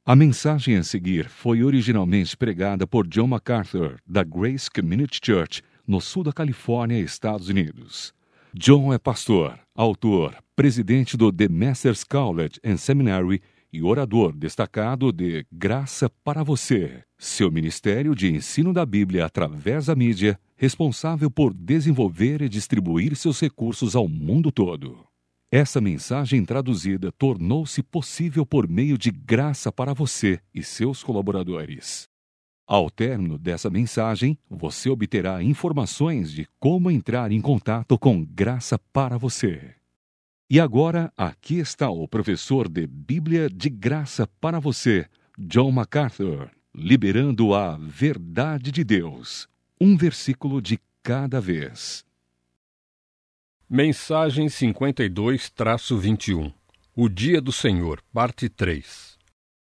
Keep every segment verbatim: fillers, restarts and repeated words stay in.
A mensagem a seguir foi originalmente pregada por John MacArthur, da Grace Community Church, no sul da Califórnia, Estados Unidos. John é pastor, autor, presidente do The Masters College and Seminary e orador destacado de Graça para Você, seu ministério de ensino da Bíblia através da mídia, responsável por desenvolver e distribuir seus recursos ao mundo todo. Essa mensagem traduzida tornou-se possível por meio de Graça para Você e seus colaboradores. Ao término dessa mensagem, você obterá informações de como entrar em contato com Graça para Você. E agora, aqui está o professor de Bíblia de Graça para Você, John MacArthur, liberando a verdade de Deus, um versículo de cada vez. Mensagem cinquenta e dois, vinte e um. O Dia do Senhor, parte três.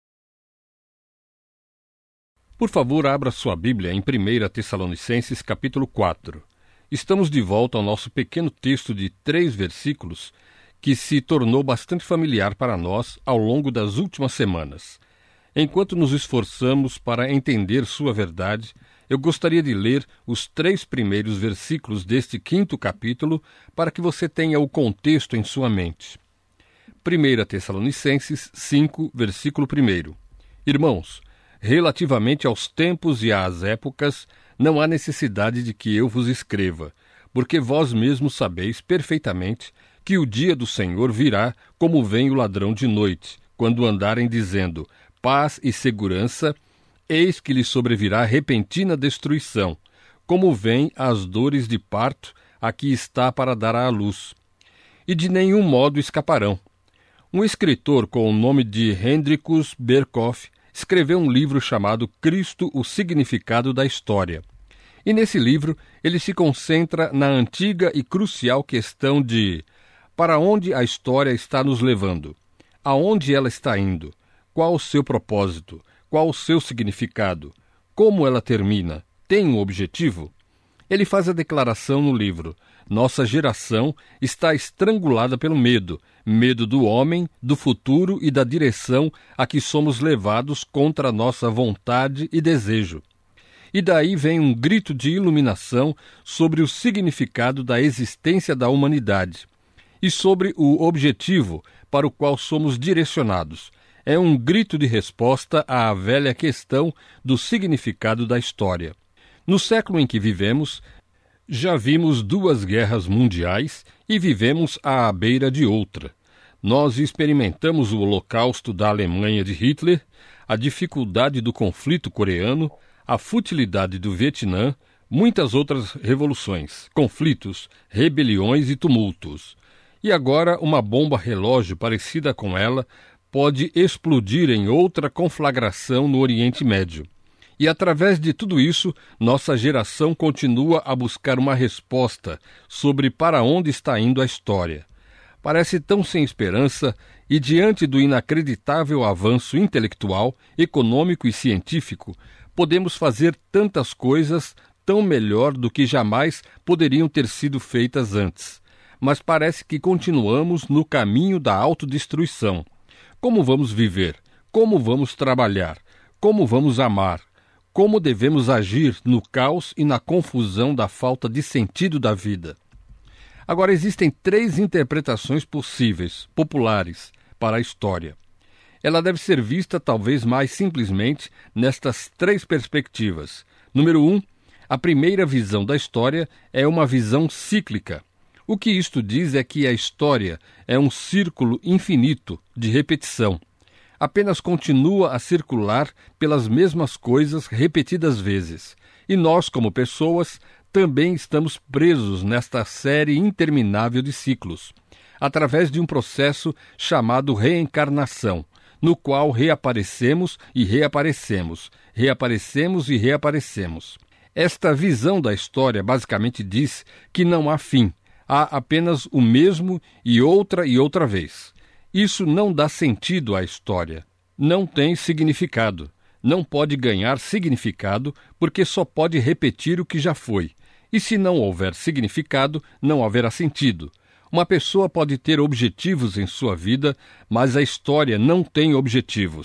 Por favor, abra sua Bíblia em primeira Tessalonicenses, capítulo quatro. Estamos de volta ao nosso pequeno texto de três versículos que se tornou bastante familiar para nós ao longo das últimas semanas. Enquanto nos esforçamos para entender sua verdade, eu gostaria de ler os três primeiros versículos deste quinto capítulo para que você tenha o contexto em sua mente. primeira Tessalonicenses cinco, versículo um. Irmãos, relativamente aos tempos e às épocas, não há necessidade de que eu vos escreva, porque vós mesmos sabeis perfeitamente que o dia do Senhor virá como vem o ladrão de noite, quando andarem dizendo paz e segurança, eis que lhe sobrevirá repentina destruição, como vêm as dores de parto a que está para dar à luz. E de nenhum modo escaparão. Um escritor com o nome de Hendrikus Berkhoff escreveu um livro chamado Cristo, o Significado da História. E nesse livro ele se concentra na antiga e crucial questão de para onde a história está nos levando, aonde ela está indo, qual o seu propósito, qual o seu significado, como ela termina, tem um objetivo? Ele faz a declaração no livro: nossa geração está estrangulada pelo medo, medo do homem, do futuro e da direção a que somos levados contra a nossa vontade e desejo. E daí vem um grito de iluminação sobre o significado da existência da humanidade e sobre o objetivo para o qual somos direcionados. É um grito de resposta à velha questão do significado da história. No século em que vivemos, já vimos duas guerras mundiais e vivemos à beira de outra. Nós experimentamos o holocausto da Alemanha de Hitler, a dificuldade do conflito coreano, a futilidade do Vietnã, muitas outras revoluções, conflitos, rebeliões e tumultos. E agora uma bomba relógio parecida com ela pode explodir em outra conflagração no Oriente Médio. E através de tudo isso, nossa geração continua a buscar uma resposta sobre para onde está indo a história. Parece tão sem esperança e diante do inacreditável avanço intelectual, econômico e científico, podemos fazer tantas coisas tão melhor do que jamais poderiam ter sido feitas antes. Mas parece que continuamos no caminho da autodestruição. Como vamos viver? Como vamos trabalhar? Como vamos amar? Como devemos agir no caos e na confusão da falta de sentido da vida? Agora, existem três interpretações possíveis, populares, para a história. Ela deve ser vista talvez mais simplesmente nestas três perspectivas. Número um, a primeira visão da história é uma visão cíclica. O que isto diz é que a história é um círculo infinito de repetição. Apenas continua a circular pelas mesmas coisas repetidas vezes. E nós, como pessoas, também estamos presos nesta série interminável de ciclos, através de um processo chamado reencarnação, no qual reaparecemos e reaparecemos, reaparecemos e reaparecemos. Esta visão da história basicamente diz que não há fim. Há apenas o mesmo e outra e outra vez. Isso não dá sentido à história. Não tem significado. Não pode ganhar significado porque só pode repetir o que já foi. E se não houver significado, não haverá sentido. Uma pessoa pode ter objetivos em sua vida, mas a história não tem objetivos.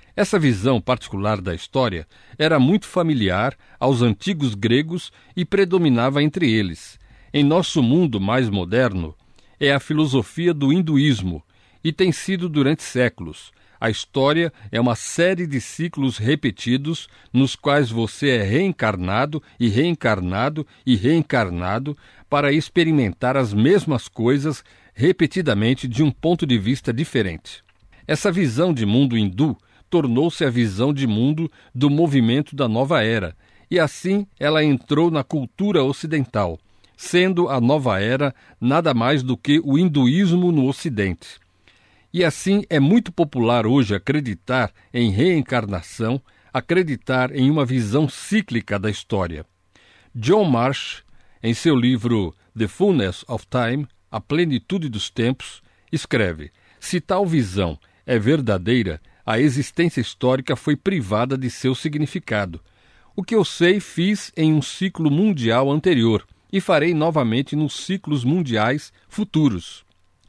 Essa visão particular da história era muito familiar aos antigos gregos e predominava entre eles. Em nosso mundo mais moderno, é a filosofia do hinduísmo e tem sido durante séculos. A história é uma série de ciclos repetidos nos quais você é reencarnado e reencarnado e reencarnado para experimentar as mesmas coisas repetidamente de um ponto de vista diferente. Essa visão de mundo hindu tornou-se a visão de mundo do movimento da nova era, e assim ela entrou na cultura ocidental, sendo a nova era nada mais do que o hinduísmo no Ocidente. E assim é muito popular hoje acreditar em reencarnação, acreditar em uma visão cíclica da história. John Marsh, em seu livro The Fullness of Time, A Plenitude dos Tempos, escreve: se tal visão é verdadeira, a existência histórica foi privada de seu significado. O que eu sei fiz em um ciclo mundial anterior e farei novamente nos ciclos mundiais futuros.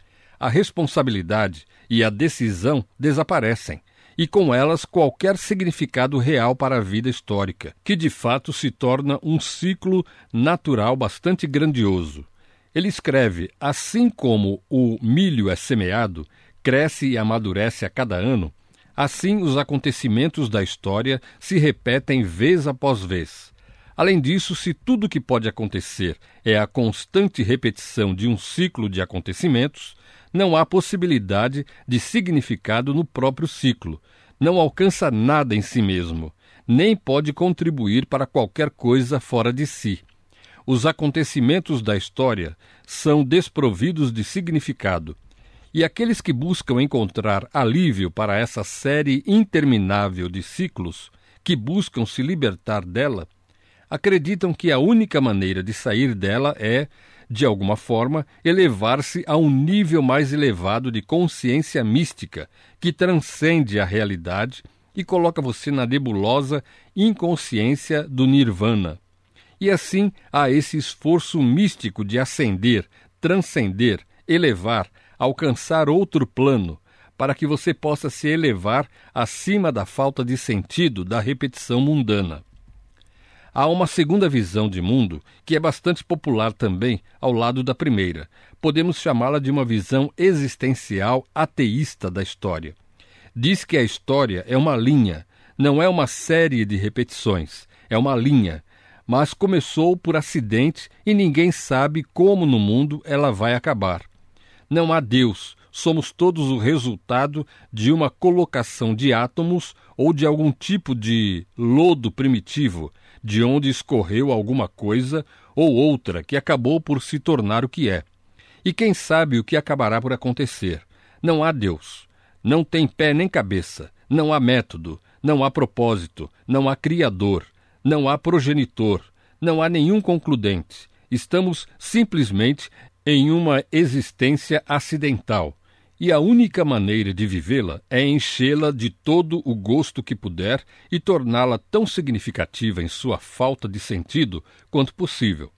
A responsabilidade e a decisão desaparecem, e com elas qualquer significado real para a vida histórica, que de fato se torna um ciclo natural bastante grandioso. Ele escreve: assim como o milho é semeado, cresce e amadurece a cada ano, assim os acontecimentos da história se repetem vez após vez. Além disso, se tudo que pode acontecer é a constante repetição de um ciclo de acontecimentos, não há possibilidade de significado no próprio ciclo, não alcança nada em si mesmo, nem pode contribuir para qualquer coisa fora de si. Os acontecimentos da história são desprovidos de significado, e aqueles que buscam encontrar alívio para essa série interminável de ciclos, que buscam se libertar dela, acreditam que a única maneira de sair dela é, de alguma forma, elevar-se a um nível mais elevado de consciência mística, que transcende a realidade e coloca você na nebulosa inconsciência do nirvana. E assim há esse esforço místico de ascender, transcender, elevar, alcançar outro plano, para que você possa se elevar acima da falta de sentido da repetição mundana. Há uma segunda visão de mundo que é bastante popular também ao lado da primeira. Podemos chamá-la de uma visão existencial ateísta da história. Diz que a história é uma linha, não é uma série de repetições, é uma linha, mas começou por acidente e ninguém sabe como no mundo ela vai acabar. Não há Deus, somos todos o resultado de uma colocação de átomos ou de algum tipo de lodo primitivo, de onde escorreu alguma coisa ou outra que acabou por se tornar o que é. E quem sabe o que acabará por acontecer? Não há Deus. Não tem pé nem cabeça. Não há método. Não há propósito. Não há criador. Não há progenitor. Não há nenhum concludente. Estamos simplesmente em uma existência acidental. E a única maneira de vivê-la é enchê-la de todo o gosto que puder e torná-la tão significativa em sua falta de sentido quanto possível.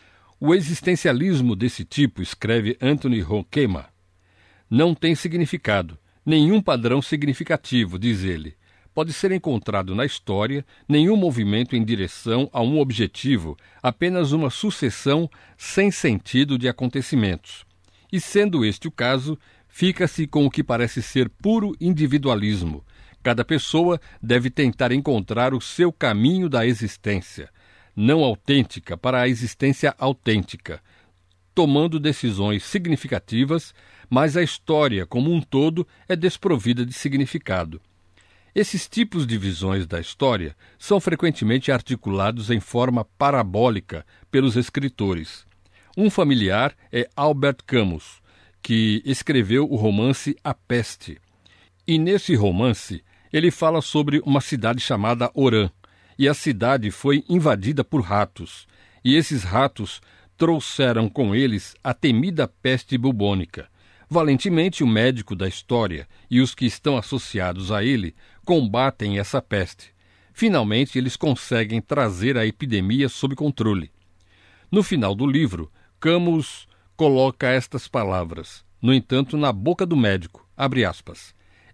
O existencialismo desse tipo, escreve Anthony Hoekema, não tem significado, nenhum padrão significativo, diz ele. Pode ser encontrado na história nenhum movimento em direção a um objetivo, apenas uma sucessão sem sentido de acontecimentos. E sendo este o caso, fica-se com o que parece ser puro individualismo. Cada pessoa deve tentar encontrar o seu caminho da existência, não autêntica para a existência autêntica, tomando decisões significativas, mas a história como um todo é desprovida de significado. Esses tipos de visões da história são frequentemente articulados em forma parabólica pelos escritores. Um familiar é Albert Camus, que escreveu o romance A Peste. E nesse romance, ele fala sobre uma cidade chamada Oran, e a cidade foi invadida por ratos, e esses ratos trouxeram com eles a temida peste bubônica. Valentemente, o médico da história e os que estão associados a ele combatem essa peste. Finalmente, eles conseguem trazer a epidemia sob controle. No final do livro, Camus coloca estas palavras, no entanto, na boca do médico, abre aspas,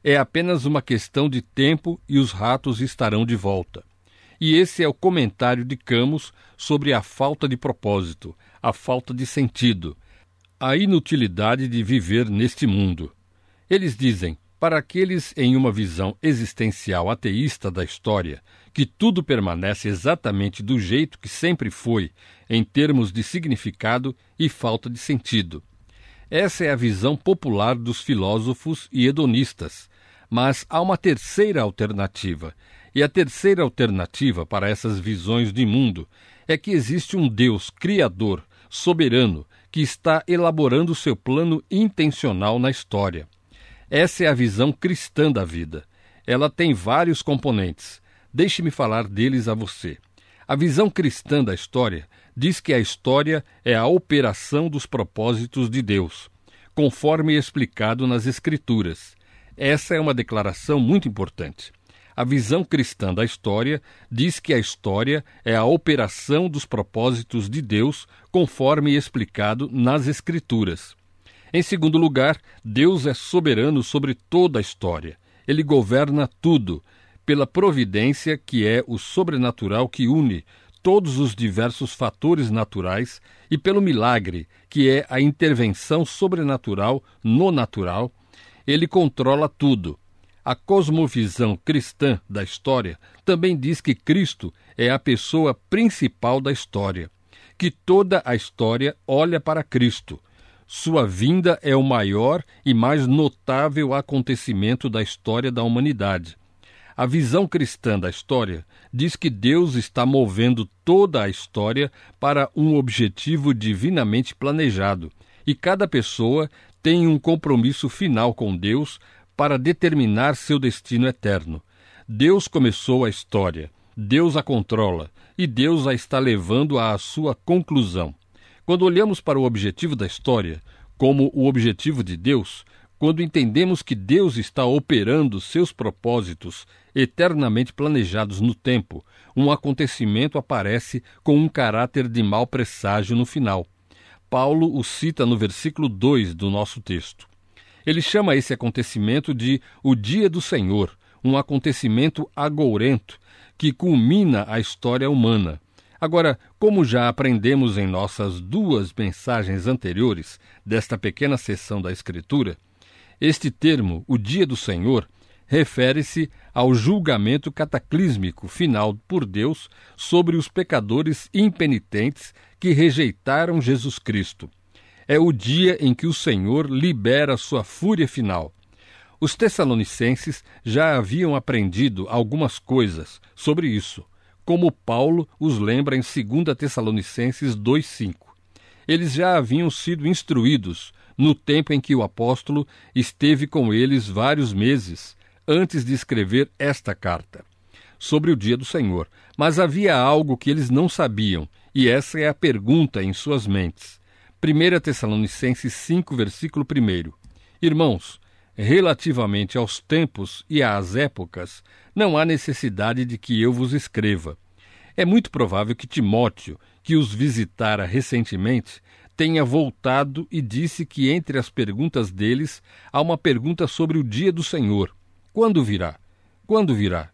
é apenas uma questão de tempo e os ratos estarão de volta. E esse é o comentário de Camus sobre a falta de propósito, a falta de sentido, a inutilidade de viver neste mundo. Eles dizem, para aqueles em uma visão existencial ateísta da história, que tudo permanece exatamente do jeito que sempre foi, em termos de significado e falta de sentido. Essa é a visão popular dos filósofos e hedonistas, mas há uma terceira alternativa, e a terceira alternativa para essas visões de mundo é que existe um Deus criador, soberano, que está elaborando seu plano intencional na história. Essa é a visão cristã da vida. Ela tem vários componentes. Deixe-me falar deles a você. A visão cristã da história diz que a história é a operação dos propósitos de Deus, conforme explicado nas Escrituras. Essa é uma declaração muito importante. A visão cristã da história diz que a história é a operação dos propósitos de Deus, conforme explicado nas Escrituras. Em segundo lugar, Deus é soberano sobre toda a história. Ele governa tudo, pela providência que é o sobrenatural que une todos os diversos fatores naturais e pelo milagre, que é a intervenção sobrenatural no natural. Ele controla tudo. A cosmovisão cristã da história também diz que Cristo é a pessoa principal da história, que toda a história olha para Cristo. Sua vinda é o maior e mais notável acontecimento da história da humanidade. A visão cristã da história diz que Deus está movendo toda a história para um objetivo divinamente planejado, e cada pessoa tem um compromisso final com Deus para determinar seu destino eterno. Deus começou a história, Deus a controla, e Deus a está levando à sua conclusão. Quando olhamos para o objetivo da história como o objetivo de Deus, quando entendemos que Deus está operando seus propósitos eternamente planejados no tempo, um acontecimento aparece com um caráter de mau presságio no final. Paulo o cita no versículo dois do nosso texto. Ele chama esse acontecimento de o Dia do Senhor, um acontecimento agourento que culmina a história humana. Agora, como já aprendemos em nossas duas mensagens anteriores desta pequena seção da Escritura, este termo, o Dia do Senhor, refere-se ao julgamento cataclísmico final por Deus sobre os pecadores impenitentes que rejeitaram Jesus Cristo. É o dia em que o Senhor libera sua fúria final. Os tessalonicenses já haviam aprendido algumas coisas sobre isso, como Paulo os lembra em dois Tessalonicenses dois, cinco. Eles já haviam sido instruídos no tempo em que o apóstolo esteve com eles vários meses, antes de escrever esta carta, sobre o dia do Senhor. Mas havia algo que eles não sabiam, e essa é a pergunta em suas mentes. primeira Tessalonicenses cinco, versículo um. Irmãos, relativamente aos tempos e às épocas, não há necessidade de que eu vos escreva. É muito provável que Timóteo, que os visitara recentemente, tenha voltado e disse que entre as perguntas deles há uma pergunta sobre o dia do Senhor. Quando virá? Quando virá?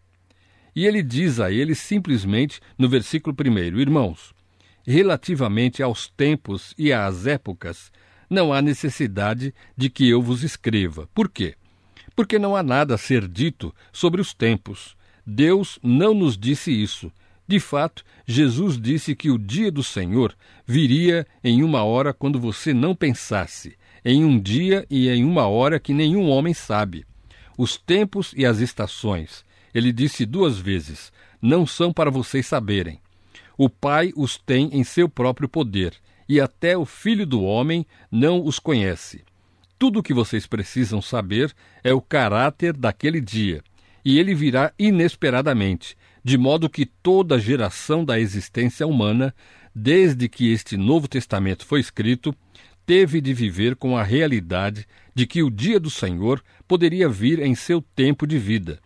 E ele diz a eles simplesmente no versículo um, irmãos, relativamente aos tempos e às épocas, não há necessidade de que eu vos escreva. Por quê? Porque não há nada a ser dito sobre os tempos. Deus não nos disse isso. De fato, Jesus disse que o dia do Senhor viria em uma hora quando você não pensasse, em um dia e em uma hora que nenhum homem sabe. Os tempos e as estações, ele disse duas vezes, não são para vocês saberem. O Pai os tem em seu próprio poder, e até o Filho do Homem não os conhece. Tudo o que vocês precisam saber é o caráter daquele dia, e ele virá inesperadamente, de modo que toda geração da existência humana, desde que este Novo Testamento foi escrito, teve de viver com a realidade de que o dia do Senhor poderia vir em seu tempo de vida.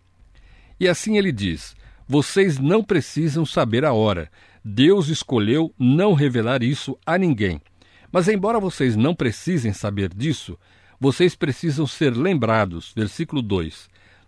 E assim ele diz, vocês não precisam saber a hora. Deus escolheu não revelar isso a ninguém. Mas embora vocês não precisem saber disso, vocês precisam ser lembrados, versículo dois,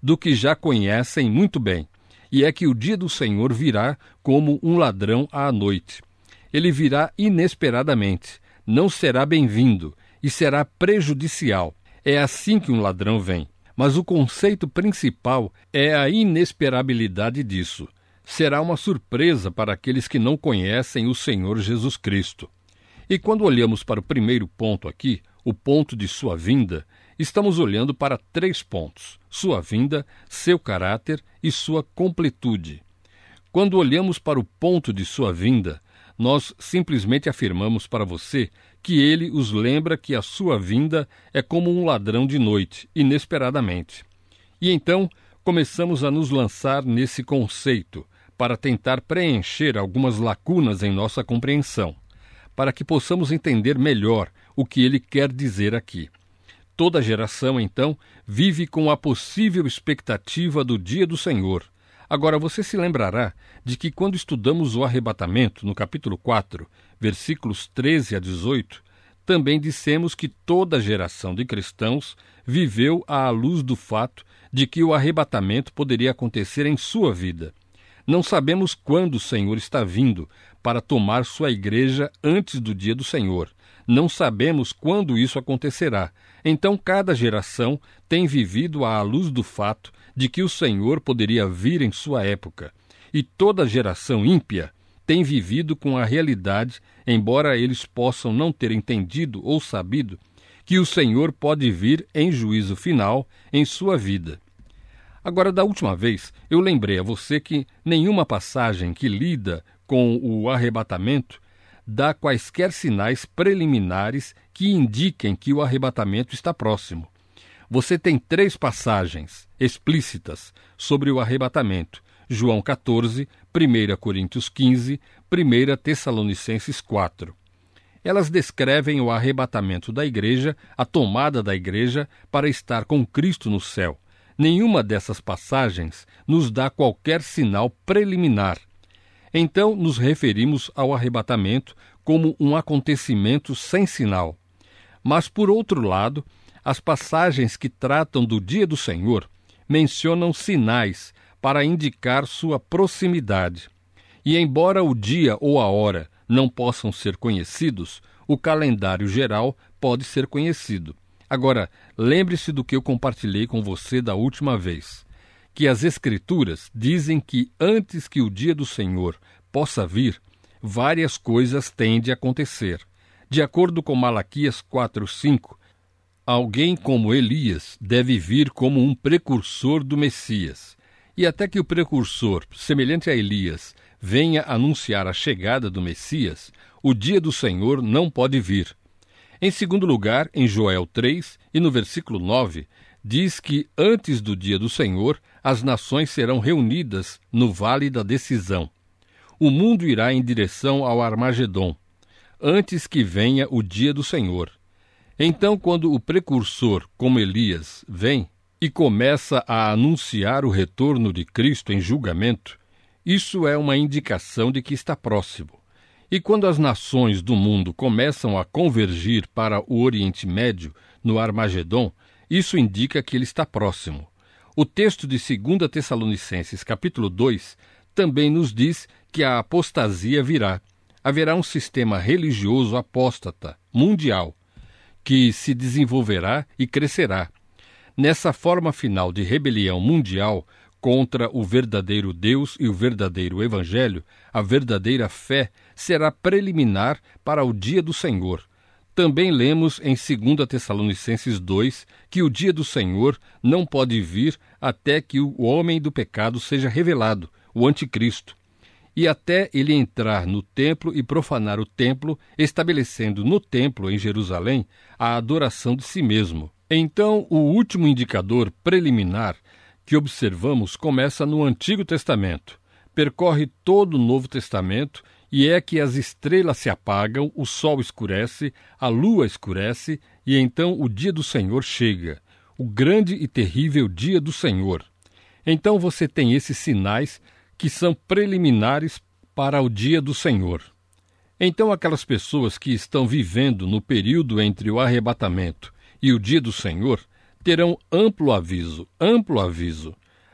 do que já conhecem muito bem, e é que o dia do Senhor virá como um ladrão à noite. Ele virá inesperadamente, não será bem-vindo e será prejudicial. É assim que um ladrão vem. Mas o conceito principal é a inesperabilidade disso. Será uma surpresa para aqueles que não conhecem o Senhor Jesus Cristo. E quando olhamos para o primeiro ponto aqui, o ponto de sua vinda, estamos olhando para três pontos: sua vinda, seu caráter e sua completude. Quando olhamos para o ponto de sua vinda, nós simplesmente afirmamos para você que ele os lembra que a sua vinda é como um ladrão de noite, inesperadamente. E então começamos a nos lançar nesse conceito para tentar preencher algumas lacunas em nossa compreensão, para que possamos entender melhor o que ele quer dizer aqui. Toda geração, então, vive com a possível expectativa do dia do Senhor. Agora, você se lembrará de que quando estudamos o arrebatamento, no capítulo quatro, versículos treze a dezoito, também dissemos que toda geração de cristãos viveu à luz do fato de que o arrebatamento poderia acontecer em sua vida. Não sabemos quando o Senhor está vindo para tomar sua igreja antes do dia do Senhor. Não sabemos quando isso acontecerá. Então, cada geração tem vivido à luz do fato de que o Senhor poderia vir em sua época. E toda geração ímpia tem vivido com a realidade, embora eles possam não ter entendido ou sabido, que o Senhor pode vir em juízo final em sua vida. Agora, da última vez, eu lembrei a você que nenhuma passagem que lida com o arrebatamento dá quaisquer sinais preliminares que indiquem que o arrebatamento está próximo. Você tem três passagens explícitas sobre o arrebatamento: João quatorze, primeira Coríntios quinze, primeira Tessalonicenses quatro. Elas descrevem o arrebatamento da igreja, a tomada da igreja para estar com Cristo no céu. Nenhuma dessas passagens nos dá qualquer sinal preliminar. Então, nos referimos ao arrebatamento como um acontecimento sem sinal. Mas, por outro lado, as passagens que tratam do dia do Senhor mencionam sinais para indicar sua proximidade. E, embora o dia ou a hora não possam ser conhecidos, o calendário geral pode ser conhecido. Agora, lembre-se do que eu compartilhei com você da última vez, que as Escrituras dizem que antes que o dia do Senhor possa vir, várias coisas têm de acontecer. De acordo com Malaquias quatro, cinco, alguém como Elias deve vir como um precursor do Messias. E até que o precursor, semelhante a Elias, venha anunciar a chegada do Messias, o dia do Senhor não pode vir. Em segundo lugar, em Joel três, e no versículo nove, diz que antes do dia do Senhor, as nações serão reunidas no Vale da Decisão. O mundo irá em direção ao Armagedom, antes que venha o dia do Senhor. Então, quando o precursor, como Elias, vem e começa a anunciar o retorno de Cristo em julgamento, isso é uma indicação de que está próximo. E quando as nações do mundo começam a convergir para o Oriente Médio, no Armagedom, isso indica que ele está próximo. O texto de segunda Tessalonicenses, capítulo dois, também nos diz que a apostasia virá. Haverá um sistema religioso apóstata, mundial, que se desenvolverá e crescerá. Nessa forma final de rebelião mundial contra o verdadeiro Deus e o verdadeiro Evangelho, a verdadeira fé será preliminar para o dia do Senhor. Também lemos em segunda Tessalonicenses dois que o dia do Senhor não pode vir até que o homem do pecado seja revelado, o anticristo, e até ele entrar no templo e profanar o templo, estabelecendo no templo em Jerusalém a adoração de si mesmo. Então, o último indicador preliminar que observamos começa no Antigo Testamento, percorre todo o Novo Testamento, e é que as estrelas se apagam, o sol escurece, a lua escurece, e então o dia do Senhor chega, o grande e terrível dia do Senhor. Então você tem esses sinais que são preliminares para o dia do Senhor. Então aquelas pessoas que estão vivendo no período entre o arrebatamento e o dia do Senhor terão amplo aviso, amplo aviso,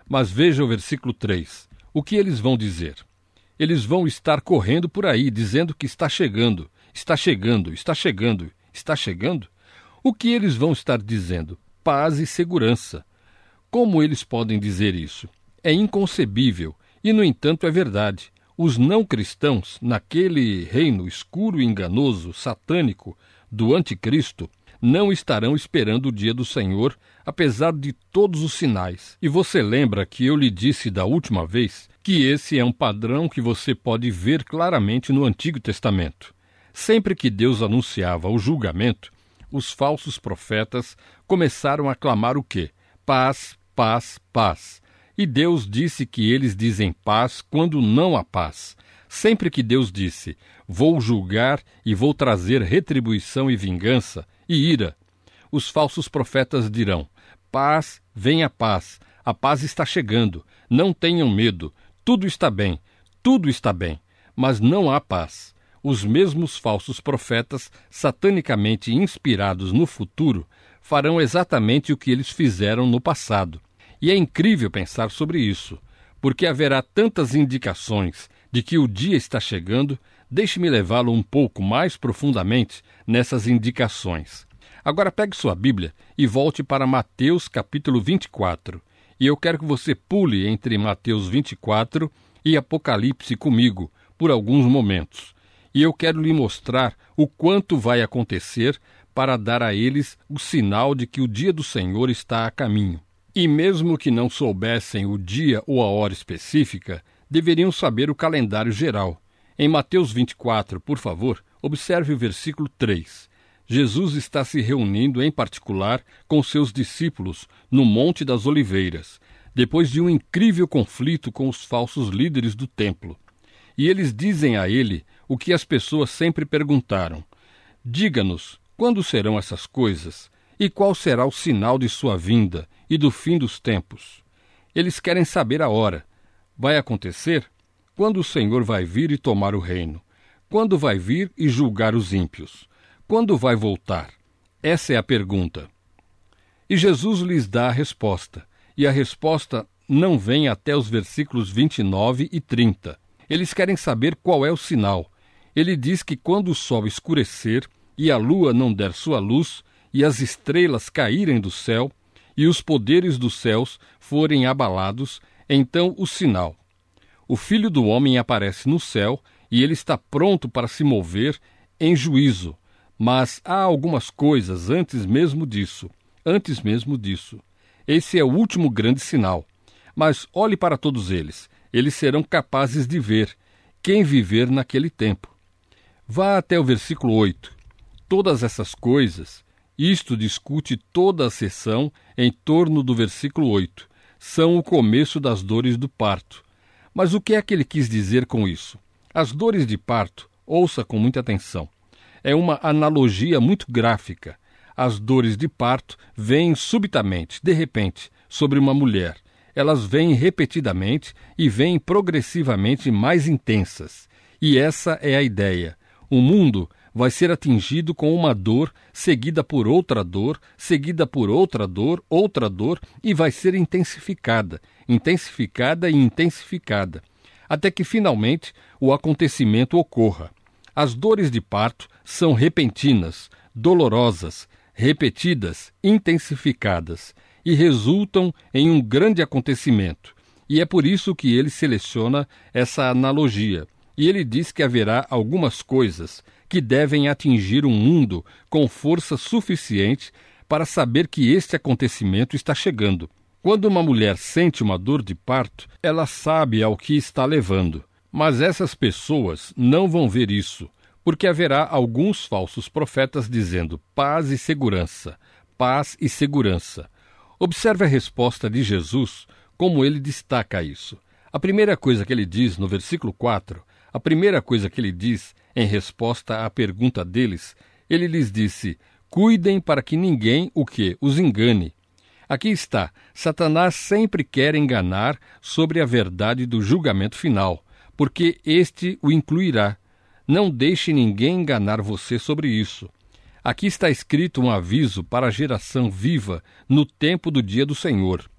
Mas veja o versículo três. O que eles vão dizer? Eles vão estar correndo por aí, dizendo que está chegando, está chegando, está chegando, está chegando. O que eles vão estar dizendo? Paz e segurança. Como eles podem dizer isso? É inconcebível e, no entanto, é verdade. Os não cristãos, naquele reino escuro e enganoso, satânico, do anticristo, não estarão esperando o dia do Senhor, apesar de todos os sinais. E você lembra que eu lhe disse da última vez que esse é um padrão que você pode ver claramente no Antigo Testamento. Sempre que Deus anunciava o julgamento, os falsos profetas começaram a clamar o quê? Paz, paz, paz. E Deus disse que eles dizem paz quando não há paz. Sempre que Deus disse, vou julgar e vou trazer retribuição e vingança e ira, os falsos profetas dirão, paz, venha paz, a paz está chegando, não tenham medo, tudo está bem, tudo está bem, mas não há paz. Os mesmos falsos profetas, satanicamente inspirados no futuro, farão exatamente o que eles fizeram no passado. E é incrível pensar sobre isso, porque haverá tantas indicações de que o dia está chegando. Deixe-me levá-lo um pouco mais profundamente nessas indicações. Agora pegue sua Bíblia e volte para Mateus capítulo vinte e quatro. E eu quero que você pule entre Mateus vinte e quatro e Apocalipse comigo por alguns momentos. E eu quero lhe mostrar o quanto vai acontecer para dar a eles o sinal de que o dia do Senhor está a caminho. E mesmo que não soubessem o dia ou a hora específica, deveriam saber o calendário geral. Em Mateus vinte e quatro, por favor, observe o versículo três. Jesus está se reunindo, em particular, com seus discípulos no Monte das Oliveiras, depois de um incrível conflito com os falsos líderes do templo. E eles dizem a ele o que as pessoas sempre perguntaram. Diga-nos, quando serão essas coisas? E qual será o sinal de sua vinda e do fim dos tempos? Eles querem saber a hora. Vai acontecer? Quando o Senhor vai vir e tomar o reino? Quando vai vir e julgar os ímpios? Quando vai voltar? Essa é a pergunta. E Jesus lhes dá a resposta. E a resposta não vem até os versículos vinte e nove e trinta. Eles querem saber qual é o sinal. Ele diz que quando o sol escurecer e a lua não der sua luz e as estrelas caírem do céu e os poderes dos céus forem abalados, então o sinal. O Filho do Homem aparece no céu e ele está pronto para se mover em juízo. Mas há algumas coisas antes mesmo disso. Antes mesmo disso. Esse é o último grande sinal. Mas olhe para todos eles. Eles serão capazes de ver quem viver naquele tempo. Vá até o versículo oito. Todas essas coisas, isto discute toda a seção em torno do versículo oito, são o começo das dores do parto. Mas o que é que ele quis dizer com isso? As dores de parto, ouça com muita atenção, é uma analogia muito gráfica. As dores de parto vêm subitamente, de repente, sobre uma mulher. Elas vêm repetidamente e vêm progressivamente mais intensas. E essa é a ideia. O mundo vai ser atingido com uma dor, seguida por outra dor, seguida por outra dor, outra dor, e vai ser intensificada, intensificada e intensificada, até que finalmente o acontecimento ocorra. As dores de parto são repentinas, dolorosas, repetidas, intensificadas, e resultam em um grande acontecimento. E é por isso que ele seleciona essa analogia. E ele diz que haverá algumas coisas que devem atingir um mundo com força suficiente para saber que este acontecimento está chegando. Quando uma mulher sente uma dor de parto, ela sabe ao que está levando. Mas essas pessoas não vão ver isso, porque haverá alguns falsos profetas dizendo paz e segurança, paz e segurança. Observe a resposta de Jesus, como ele destaca isso. A primeira coisa que ele diz no versículo quatro, a primeira coisa que ele diz em resposta à pergunta deles, ele lhes disse, cuidem para que ninguém o que os engane. Aqui está, Satanás sempre quer enganar sobre a verdade do julgamento final, porque este o incluirá. Não deixe ninguém enganar você sobre isso. Aqui está escrito um aviso para a geração viva no tempo do dia do Senhor.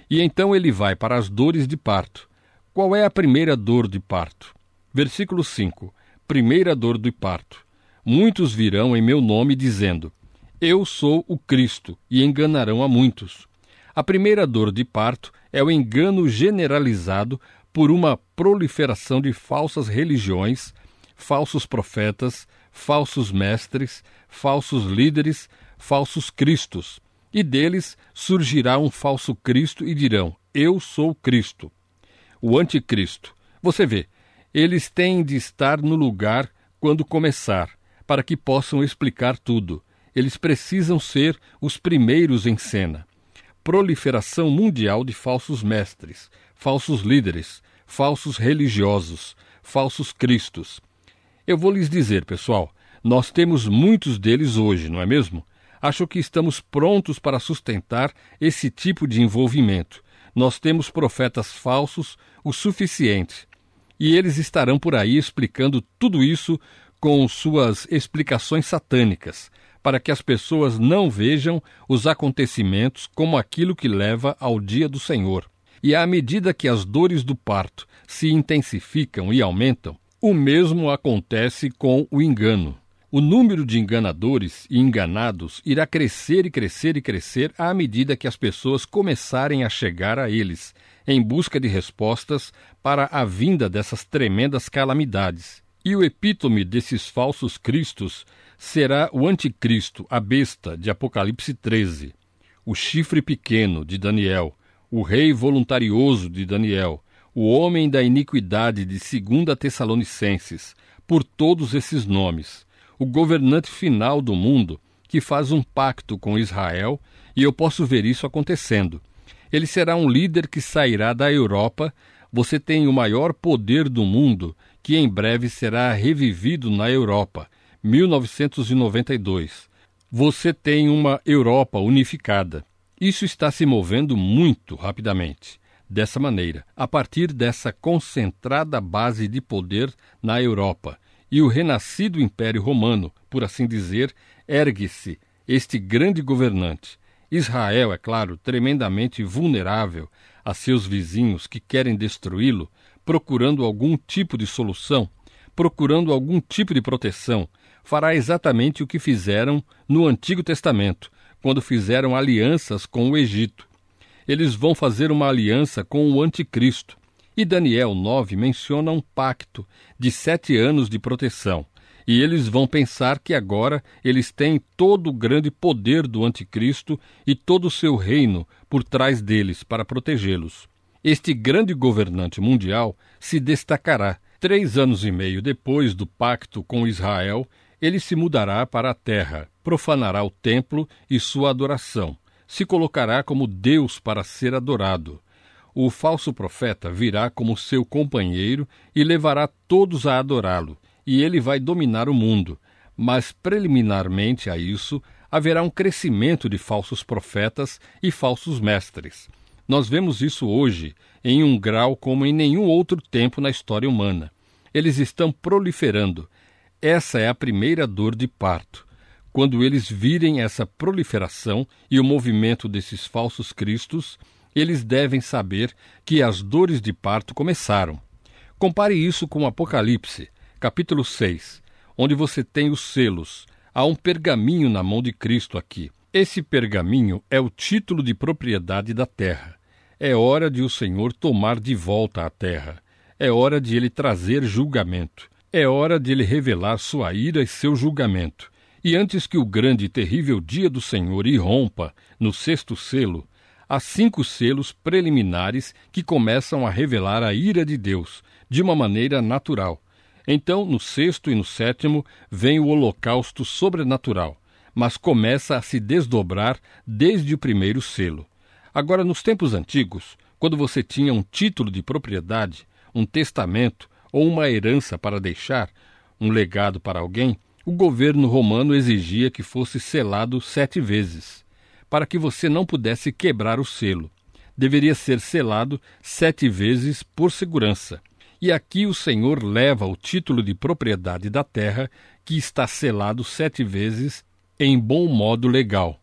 E então ele vai para as dores de parto. Qual é a primeira dor de parto? Versículo cinco. Primeira dor de parto. Muitos virão em meu nome dizendo, eu sou o Cristo, e enganarão a muitos. A primeira dor de parto é o engano generalizado por uma proliferação de falsas religiões, falsos profetas, falsos mestres, falsos líderes, falsos cristos. E deles surgirá um falso Cristo e dirão, eu sou Cristo. O anticristo. Você vê, eles têm de estar no lugar quando começar, para que possam explicar tudo. Eles precisam ser os primeiros em cena. Proliferação mundial de falsos mestres, falsos líderes, falsos religiosos, falsos cristos. Eu vou lhes dizer, pessoal, nós temos muitos deles hoje, não é mesmo? Acho que estamos prontos para sustentar esse tipo de envolvimento. Nós temos profetas falsos o suficiente. E eles estarão por aí explicando tudo isso com suas explicações satânicas, para que as pessoas não vejam os acontecimentos como aquilo que leva ao dia do Senhor. E à medida que as dores do parto se intensificam e aumentam, o mesmo acontece com o engano. O número de enganadores e enganados irá crescer e crescer e crescer à medida que as pessoas começarem a chegar a eles, em busca de respostas para a vinda dessas tremendas calamidades. E o epítome desses falsos cristos será o anticristo, a besta, de Apocalipse treze, o chifre pequeno, de Daniel, o rei voluntarioso, de Daniel, o homem da iniquidade, de Segunda Tessalonicenses, por todos esses nomes, o governante final do mundo, que faz um pacto com Israel, e eu posso ver isso acontecendo. Ele será um líder que sairá da Europa. Você tem o maior poder do mundo, que em breve será revivido na Europa, mil novecentos e noventa e dois. Você tem uma Europa unificada. Isso está se movendo muito rapidamente. Dessa maneira, a partir dessa concentrada base de poder na Europa, e o renascido Império Romano, por assim dizer, ergue-se este grande governante. Israel, é claro, tremendamente vulnerável a seus vizinhos que querem destruí-lo, procurando algum tipo de solução, procurando algum tipo de proteção, fará exatamente o que fizeram no Antigo Testamento, quando fizeram alianças com o Egito. Eles vão fazer uma aliança com o Anticristo. E Daniel nove menciona um pacto de sete anos de proteção. E eles vão pensar que agora eles têm todo o grande poder do Anticristo e todo o seu reino por trás deles para protegê-los. Este grande governante mundial se destacará. Três anos e meio depois do pacto com Israel, ele se mudará para a terra, profanará o templo e sua adoração, se colocará como Deus para ser adorado. O falso profeta virá como seu companheiro e levará todos a adorá-lo, e ele vai dominar o mundo. Mas, preliminarmente a isso, haverá um crescimento de falsos profetas e falsos mestres. Nós vemos isso hoje em um grau como em nenhum outro tempo na história humana. Eles estão proliferando. Essa é a primeira dor de parto. Quando eles virem essa proliferação e o movimento desses falsos cristos, eles devem saber que as dores de parto começaram. Compare isso com Apocalipse, capítulo seis, onde você tem os selos. Há um pergaminho na mão de Cristo aqui. Esse pergaminho é o título de propriedade da terra. É hora de o Senhor tomar de volta a terra. É hora de ele trazer julgamento. É hora de ele revelar sua ira e seu julgamento. E antes que o grande e terrível dia do Senhor irrompa no sexto selo, há cinco selos preliminares que começam a revelar a ira de Deus, de uma maneira natural. Então, no sexto e no sétimo, vem o holocausto sobrenatural, mas começa a se desdobrar desde o primeiro selo. Agora, nos tempos antigos, quando você tinha um título de propriedade, um testamento ou uma herança para deixar, um legado para alguém, o governo romano exigia que fosse selado sete vezes, para que você não pudesse quebrar o selo. Deveria ser selado sete vezes por segurança. E aqui o Senhor leva o título de propriedade da terra, que está selado sete vezes em bom modo legal.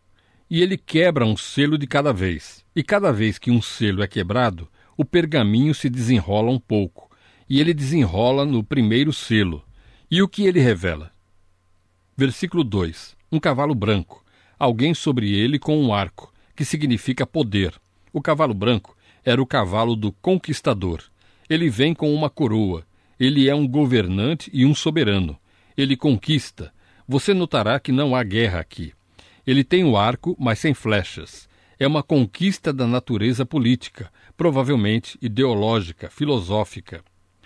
e ele quebra um selo de cada vez. E cada vez que um selo é quebrado, o pergaminho se desenrola um pouco, e ele desenrola no primeiro selo. E o que ele revela? Versículo dois. Um cavalo branco, alguém sobre ele com um arco, que significa poder. O cavalo branco era o cavalo do conquistador. Ele vem com uma coroa. Ele é um governante e um soberano. Ele conquista. Você notará que não há guerra aqui. Ele tem o arco, mas sem flechas. É uma conquista da natureza política, provavelmente ideológica, filosófica.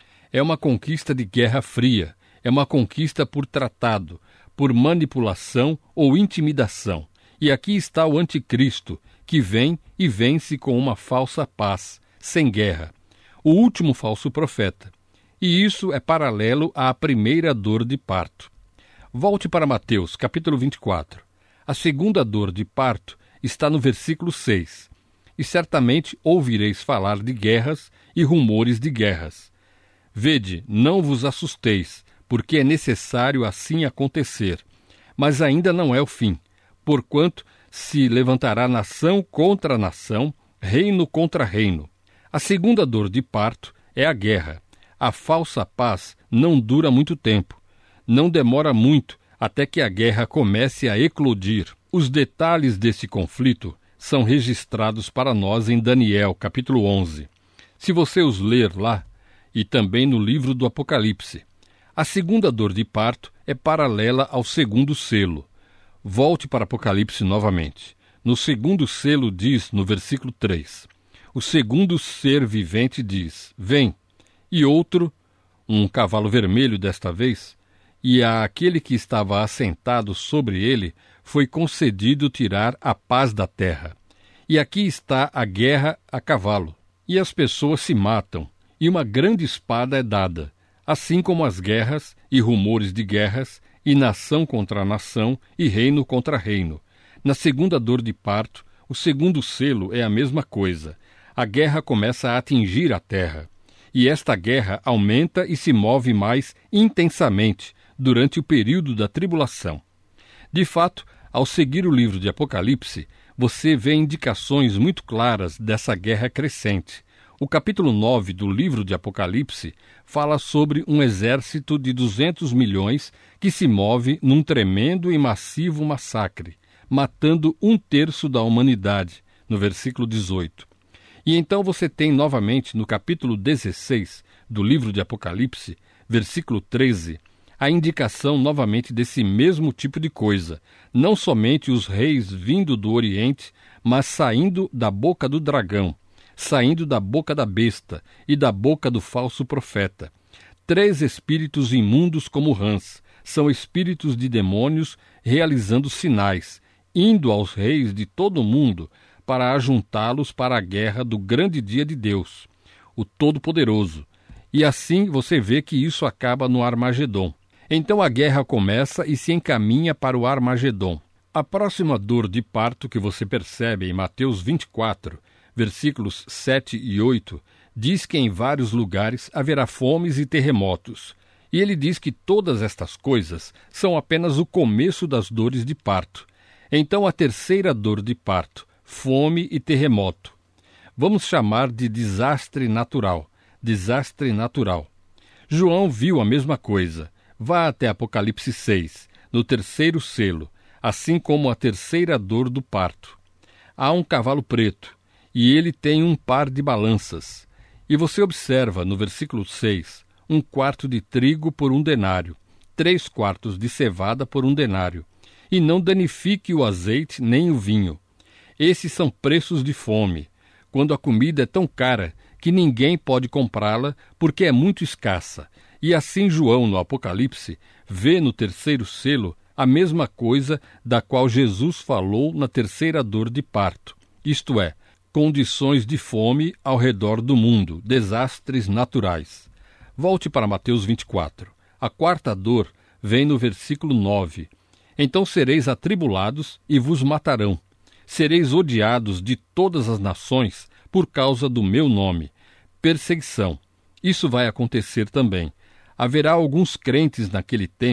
É uma conquista de guerra fria. É uma conquista por tratado, por manipulação ou intimidação. E aqui está o anticristo, que vem e vence com uma falsa paz, sem guerra. O último falso profeta. E isso é paralelo à primeira dor de parto. Volte para Mateus, capítulo vinte e quatro. A segunda dor de parto está no versículo seis. E certamente ouvireis falar de guerras e rumores de guerras. Vede, não vos assusteis, porque é necessário assim acontecer. Mas ainda não é o fim, porquanto se levantará nação contra nação, reino contra reino. A segunda dor de parto é a guerra. A falsa paz não dura muito tempo. Não demora muito até que a guerra comece a eclodir. Os detalhes desse conflito são registrados para nós em Daniel, capítulo onze. Se você os ler lá, e também no livro do Apocalipse. A segunda dor de parto é paralela ao segundo selo. Volte para Apocalipse novamente. No segundo selo diz, no versículo três, o segundo ser vivente diz, vem, e outro, um cavalo vermelho desta vez, e a aquele que estava assentado sobre ele foi concedido tirar a paz da terra. E aqui está a guerra a cavalo, e as pessoas se matam, e uma grande espada é dada, assim como as guerras e rumores de guerras, e nação contra nação, e reino contra reino. Na segunda dor de parto, o segundo selo é a mesma coisa. A guerra começa a atingir a terra, e esta guerra aumenta e se move mais intensamente durante o período da tribulação. De fato, ao seguir o livro de Apocalipse, você vê indicações muito claras dessa guerra crescente. O capítulo nove do livro de Apocalipse fala sobre um exército de duzentos milhões que se move num tremendo e massivo massacre, matando um terço da humanidade, no versículo dezoito. E então você tem novamente no capítulo dezesseis do livro de Apocalipse, versículo treze, a indicação novamente desse mesmo tipo de coisa, não somente os reis vindo do Oriente, mas saindo da boca do dragão, saindo da boca da besta e da boca do falso profeta. Três espíritos imundos como rãs, são espíritos de demônios realizando sinais, indo aos reis de todo o mundo para ajuntá-los para a guerra do grande dia de Deus, o Todo-Poderoso. E assim você vê que isso acaba no Armagedon. Então a guerra começa e se encaminha para o Armagedon. A próxima dor de parto que você percebe em Mateus vinte e quatro, versículos sete e oito, diz que em vários lugares haverá fomes e terremotos. E ele diz que todas estas coisas são apenas o começo das dores de parto. Então a terceira dor de parto, fome e terremoto. Vamos chamar de desastre natural. Desastre natural. João viu a mesma coisa. Vá até Apocalipse seis, no terceiro selo, assim como a terceira dor do parto. Há um cavalo preto, e ele tem um par de balanças. E você observa, no versículo seis, um quarto de trigo por um denário, três quartos de cevada por um denário, e não danifique o azeite nem o vinho. Esses são preços de fome, quando a comida é tão cara que ninguém pode comprá-la porque é muito escassa. E assim João, no Apocalipse, vê no terceiro selo a mesma coisa da qual Jesus falou na terceira dor de parto, isto é, condições de fome ao redor do mundo, desastres naturais. Volte para Mateus vinte e quatro. A quarta dor vem no versículo nove. Então sereis atribulados e vos matarão. Sereis odiados de todas as nações por causa do meu nome. Perseguição. Isso vai acontecer também. Haverá alguns crentes naquele tempo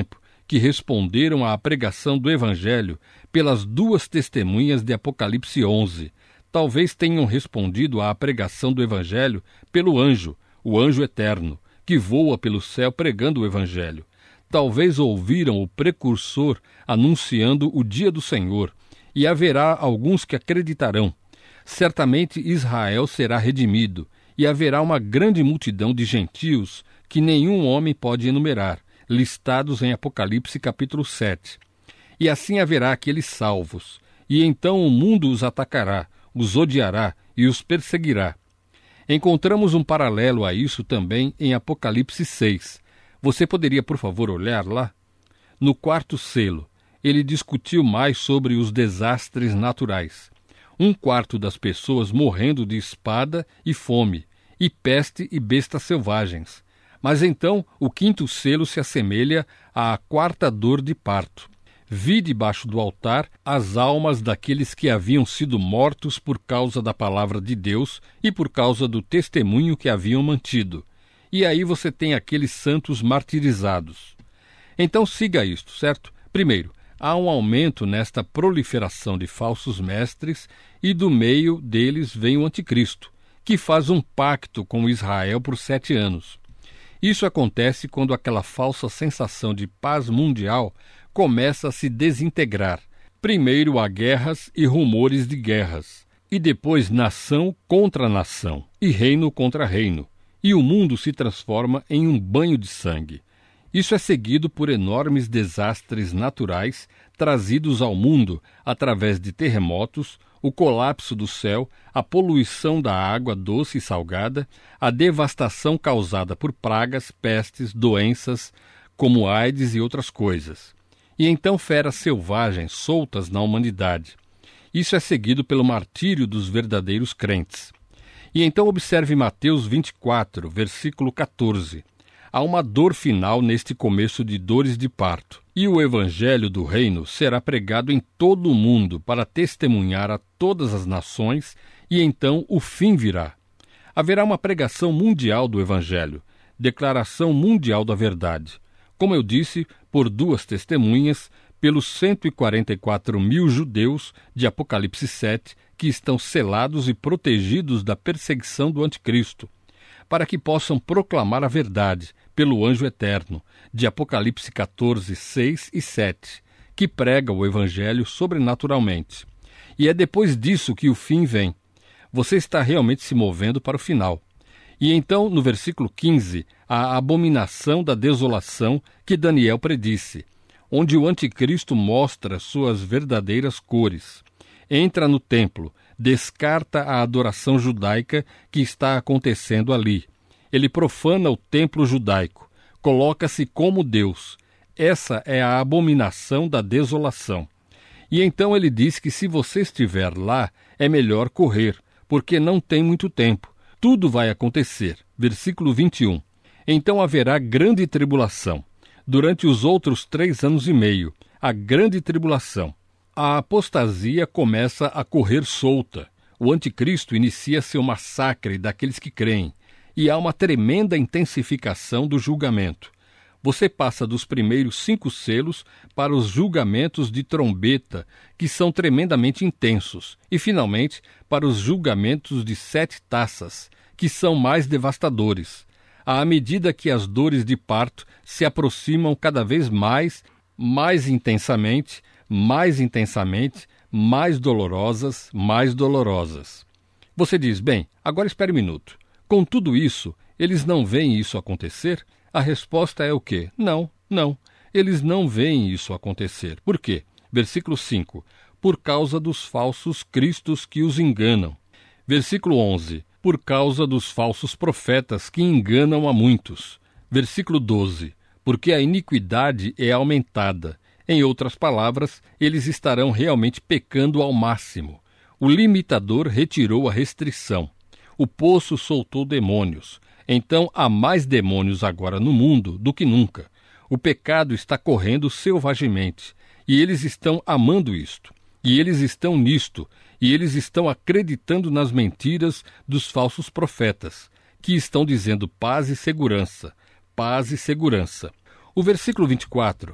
que responderam à pregação do Evangelho pelas duas testemunhas de Apocalipse onze. Talvez tenham respondido à pregação do Evangelho pelo anjo, o anjo eterno, que voa pelo céu pregando o Evangelho. Talvez ouviram o precursor anunciando o dia do Senhor, e haverá alguns que acreditarão. Certamente Israel será redimido, e haverá uma grande multidão de gentios que nenhum homem pode enumerar, listados em Apocalipse capítulo sete. E assim haverá aqueles salvos, e então o mundo os atacará, os odiará e os perseguirá. Encontramos um paralelo a isso também em Apocalipse seis. Você poderia, por favor, olhar lá? No quarto selo, ele discutiu mais sobre os desastres naturais. Um quarto das pessoas morrendo de espada e fome, e peste e bestas selvagens. Mas então o quinto selo se assemelha à quarta dor de parto. Vi debaixo do altar as almas daqueles que haviam sido mortos por causa da palavra de Deus e por causa do testemunho que haviam mantido. E aí você tem aqueles santos martirizados. Então siga isto, certo? Primeiro, há um aumento nesta proliferação de falsos mestres e do meio deles vem o anticristo, que faz um pacto com Israel por sete anos. Isso acontece quando aquela falsa sensação de paz mundial começa a se desintegrar. Primeiro há guerras e rumores de guerras, e depois nação contra nação, e reino contra reino, e o mundo se transforma em um banho de sangue. Isso é seguido por enormes desastres naturais trazidos ao mundo através de terremotos, o colapso do céu, a poluição da água doce e salgada, a devastação causada por pragas, pestes, doenças, como AIDS e outras coisas. E então feras selvagens soltas na humanidade. Isso é seguido pelo martírio dos verdadeiros crentes. E então observe Mateus vinte e quatro, versículo catorze. Há uma dor final neste começo de dores de parto. E o evangelho do reino será pregado em todo o mundo para testemunhar a todas as nações, e então o fim virá. Haverá uma pregação mundial do evangelho, declaração mundial da verdade. Como eu disse, por duas testemunhas, pelos cento e quarenta e quatro mil judeus de Apocalipse sete, que estão selados e protegidos da perseguição do anticristo, para que possam proclamar a verdade pelo anjo eterno, de Apocalipse catorze, seis e sete, que prega o evangelho sobrenaturalmente. E é depois disso que o fim vem. Você está realmente se movendo para o final. E então, no versículo quinze, a abominação da desolação que Daniel predisse, onde o anticristo mostra suas verdadeiras cores. Entra no templo, descarta a adoração judaica que está acontecendo ali. Ele profana o templo judaico, coloca-se como Deus. Essa é a abominação da desolação. E então ele diz que se você estiver lá, é melhor correr, porque não tem muito tempo. Tudo vai acontecer. Versículo vinte e um. Então haverá grande tribulação. Durante os outros três anos e meio, a grande tribulação. A apostasia começa a correr solta. O anticristo inicia seu massacre daqueles que creem. E há uma tremenda intensificação do julgamento. Você passa dos primeiros cinco selos para os julgamentos de trombeta, que são tremendamente intensos, e, finalmente, para os julgamentos de sete taças, que são mais devastadores. À medida que as dores de parto se aproximam cada vez mais, mais intensamente, mais intensamente, mais dolorosas, mais dolorosas. Você diz, bem, agora espere um minuto. Com tudo isso, eles não veem isso acontecer? A resposta é o quê? Não, não. Eles não veem isso acontecer. Por quê? Versículo cinco. Por causa dos falsos cristos que os enganam. Versículo onze. Por causa dos falsos profetas que enganam a muitos. Versículo doze. Porque a iniquidade é aumentada. Em outras palavras, eles estarão realmente pecando ao máximo. O limitador retirou a restrição. O poço soltou demônios. Então há mais demônios agora no mundo do que nunca. O pecado está correndo selvagemente, e eles estão amando isto, e eles estão nisto, e eles estão acreditando nas mentiras dos falsos profetas, que estão dizendo paz e segurança, paz e segurança. O versículo vinte e quatro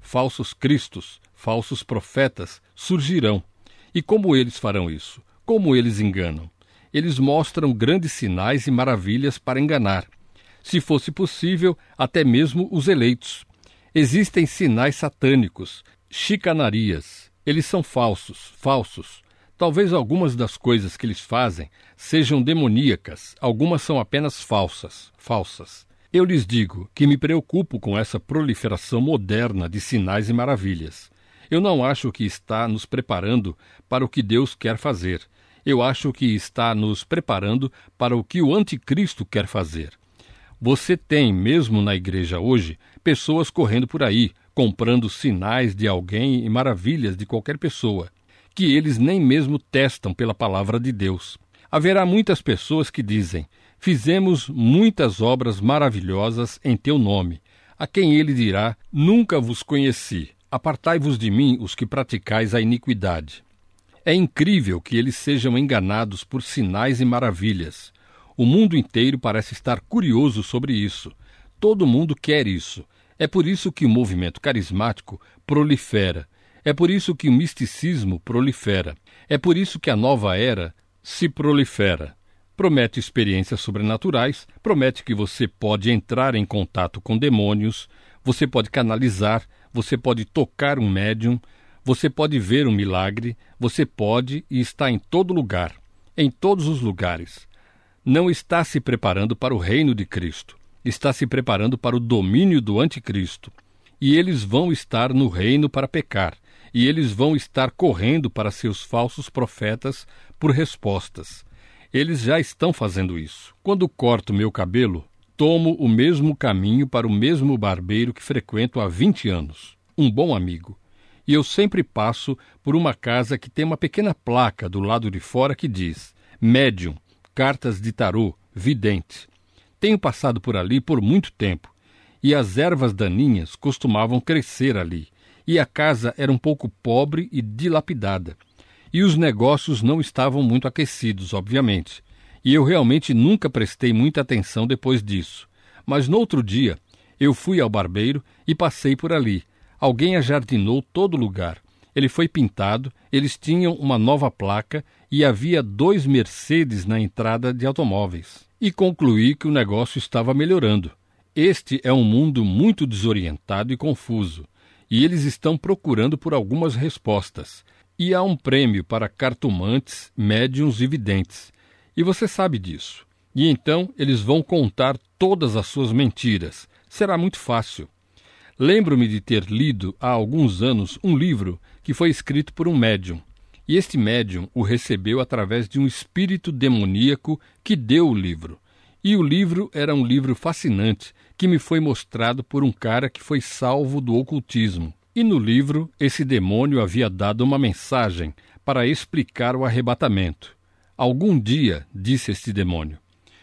falsos cristos, falsos profetas surgirão. E como eles farão isso? Como eles enganam? Eles mostram grandes sinais e maravilhas para enganar. Se fosse possível, até mesmo os eleitos. Existem sinais satânicos, chicanarias. Eles são falsos, falsos. Talvez algumas das coisas que eles fazem sejam demoníacas, algumas são apenas falsas, falsas. Eu lhes digo que me preocupo com essa proliferação moderna de sinais e maravilhas. Eu não acho que está nos preparando para o que Deus quer fazer. Eu acho que está nos preparando para o que o anticristo quer fazer. Você tem, mesmo na igreja hoje, pessoas correndo por aí, comprando sinais de alguém e maravilhas de qualquer pessoa, que eles nem mesmo testam pela palavra de Deus. Haverá muitas pessoas que dizem: fizemos muitas obras maravilhosas em teu nome. A quem ele dirá: nunca vos conheci. Apartai-vos de mim, os que praticais a iniquidade. É incrível que eles sejam enganados por sinais e maravilhas. O mundo inteiro parece estar curioso sobre isso. Todo mundo quer isso. É por isso que o movimento carismático prolifera. É por isso que o misticismo prolifera. É por isso que a nova era se prolifera. Promete experiências sobrenaturais, promete que você pode entrar em contato com demônios, você pode canalizar, você pode tocar um médium, você pode ver um milagre, você pode e está em todo lugar, em todos os lugares. Não está se preparando para o reino de Cristo, está se preparando para o domínio do anticristo. E eles vão estar no reino para pecar, e eles vão estar correndo para seus falsos profetas por respostas. Eles já estão fazendo isso. Quando corto meu cabelo, tomo o mesmo caminho para o mesmo barbeiro que frequento há vinte anos, um bom amigo. E eu sempre passo por uma casa que tem uma pequena placa do lado de fora que diz: médium, cartas de tarô, vidente. Tenho passado por ali por muito tempo, e as ervas daninhas costumavam crescer ali, e a casa era um pouco pobre e dilapidada. E os negócios não estavam muito aquecidos, obviamente. E eu realmente nunca prestei muita atenção depois disso. Mas no outro dia, eu fui ao barbeiro e passei por ali. Alguém ajardinou todo lugar. Ele foi pintado, eles tinham uma nova placa e havia dois Mercedes na entrada de automóveis. E concluí que o negócio estava melhorando. Este é um mundo muito desorientado e confuso. E eles estão procurando por algumas respostas. E há um prêmio para cartomantes, médiuns e videntes. E você sabe disso. E então eles vão contar todas as suas mentiras. Será muito fácil. Lembro-me de ter lido há alguns anos um livro que foi escrito por um médium. E este médium o recebeu através de um espírito demoníaco que deu o livro. E o livro era um livro fascinante que me foi mostrado por um cara que foi salvo do ocultismo. E no livro, esse demônio havia dado uma mensagem para explicar o arrebatamento. Algum dia, disse este demônio,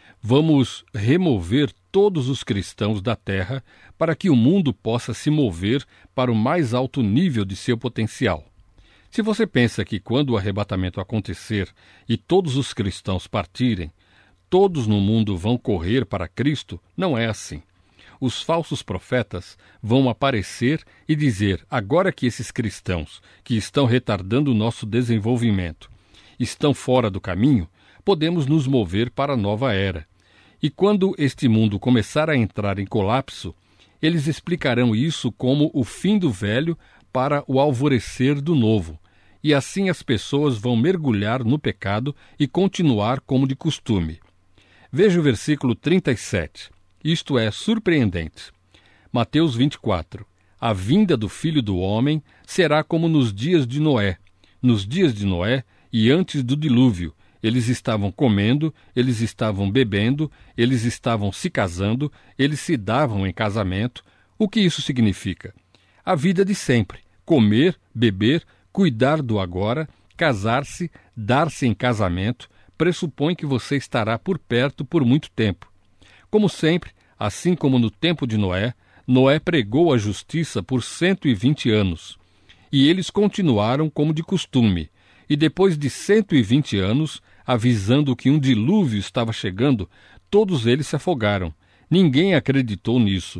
vamos remover todos os cristãos da terra para que o mundo possa se mover para o mais alto nível de seu potencial. Se você pensa que quando o arrebatamento acontecer e todos os cristãos partirem, todos no mundo vão correr para Cristo, não é assim. Os falsos profetas vão aparecer e dizer: agora que esses cristãos, que estão retardando o nosso desenvolvimento, estão fora do caminho, podemos nos mover para a nova era. E quando este mundo começar a entrar em colapso, eles explicarão isso como o fim do velho para o alvorecer do novo. E assim as pessoas vão mergulhar no pecado e continuar como de costume. Veja o versículo trinta e sete. Isto é surpreendente. Mateus vinte e quatro. A vinda do Filho do Homem será como nos dias de Noé. Nos dias de Noé e antes do dilúvio, eles estavam comendo, eles estavam bebendo, eles estavam se casando, eles se davam em casamento. O que isso significa? A vida de sempre. Comer, beber, cuidar do agora, casar-se, dar-se em casamento, pressupõe que você estará por perto por muito tempo. Como sempre, assim como no tempo de Noé, Noé pregou a justiça por cento e vinte anos. E eles continuaram como de costume. E depois de cento e vinte anos, avisando que um dilúvio estava chegando, todos eles se afogaram. Ninguém acreditou nisso.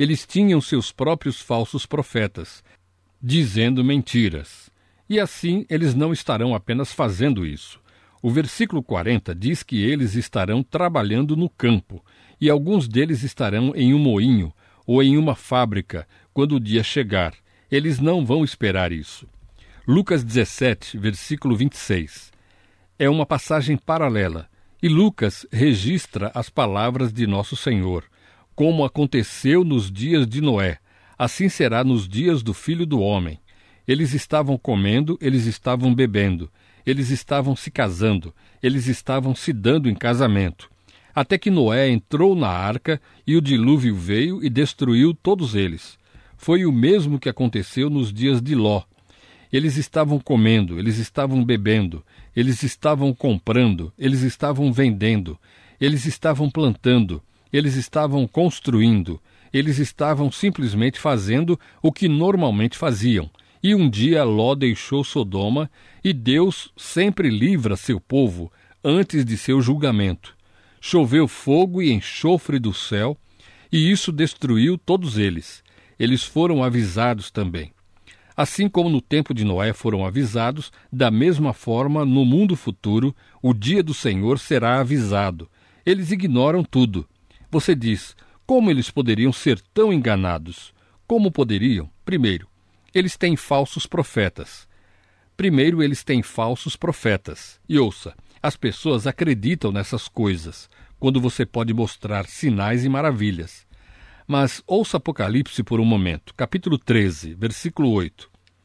Eles tinham seus próprios falsos profetas, dizendo mentiras. E assim eles não estarão apenas fazendo isso. O versículo quarenta diz que eles estarão trabalhando no campo, e alguns deles estarão em um moinho ou em uma fábrica quando o dia chegar. Eles não vão esperar isso. Lucas dezessete, versículo vinte e seis. É uma passagem paralela, e Lucas registra as palavras de Nosso Senhor. Como aconteceu nos dias de Noé, assim será nos dias do Filho do Homem. Eles estavam comendo, eles estavam bebendo, eles estavam se casando, eles estavam se dando em casamento. Até que Noé entrou na arca e o dilúvio veio e destruiu todos eles. Foi o mesmo que aconteceu nos dias de Ló. Eles estavam comendo, eles estavam bebendo, eles estavam comprando, eles estavam vendendo, eles estavam plantando, eles estavam construindo, eles estavam simplesmente fazendo o que normalmente faziam. E um dia Ló deixou Sodoma, e Deus sempre livra seu povo antes de seu julgamento. Choveu fogo e enxofre do céu, e isso destruiu todos eles. Eles foram avisados também. Assim como no tempo de Noé foram avisados, da mesma forma, no mundo futuro, o dia do Senhor será avisado. Eles ignoram tudo. Você diz, como eles poderiam ser tão enganados? Como poderiam? Primeiro, eles têm falsos profetas. Primeiro, eles têm falsos profetas. E ouça, as pessoas acreditam nessas coisas, quando você pode mostrar sinais e maravilhas. Mas ouça Apocalipse por um momento, capítulo treze, versículo oito.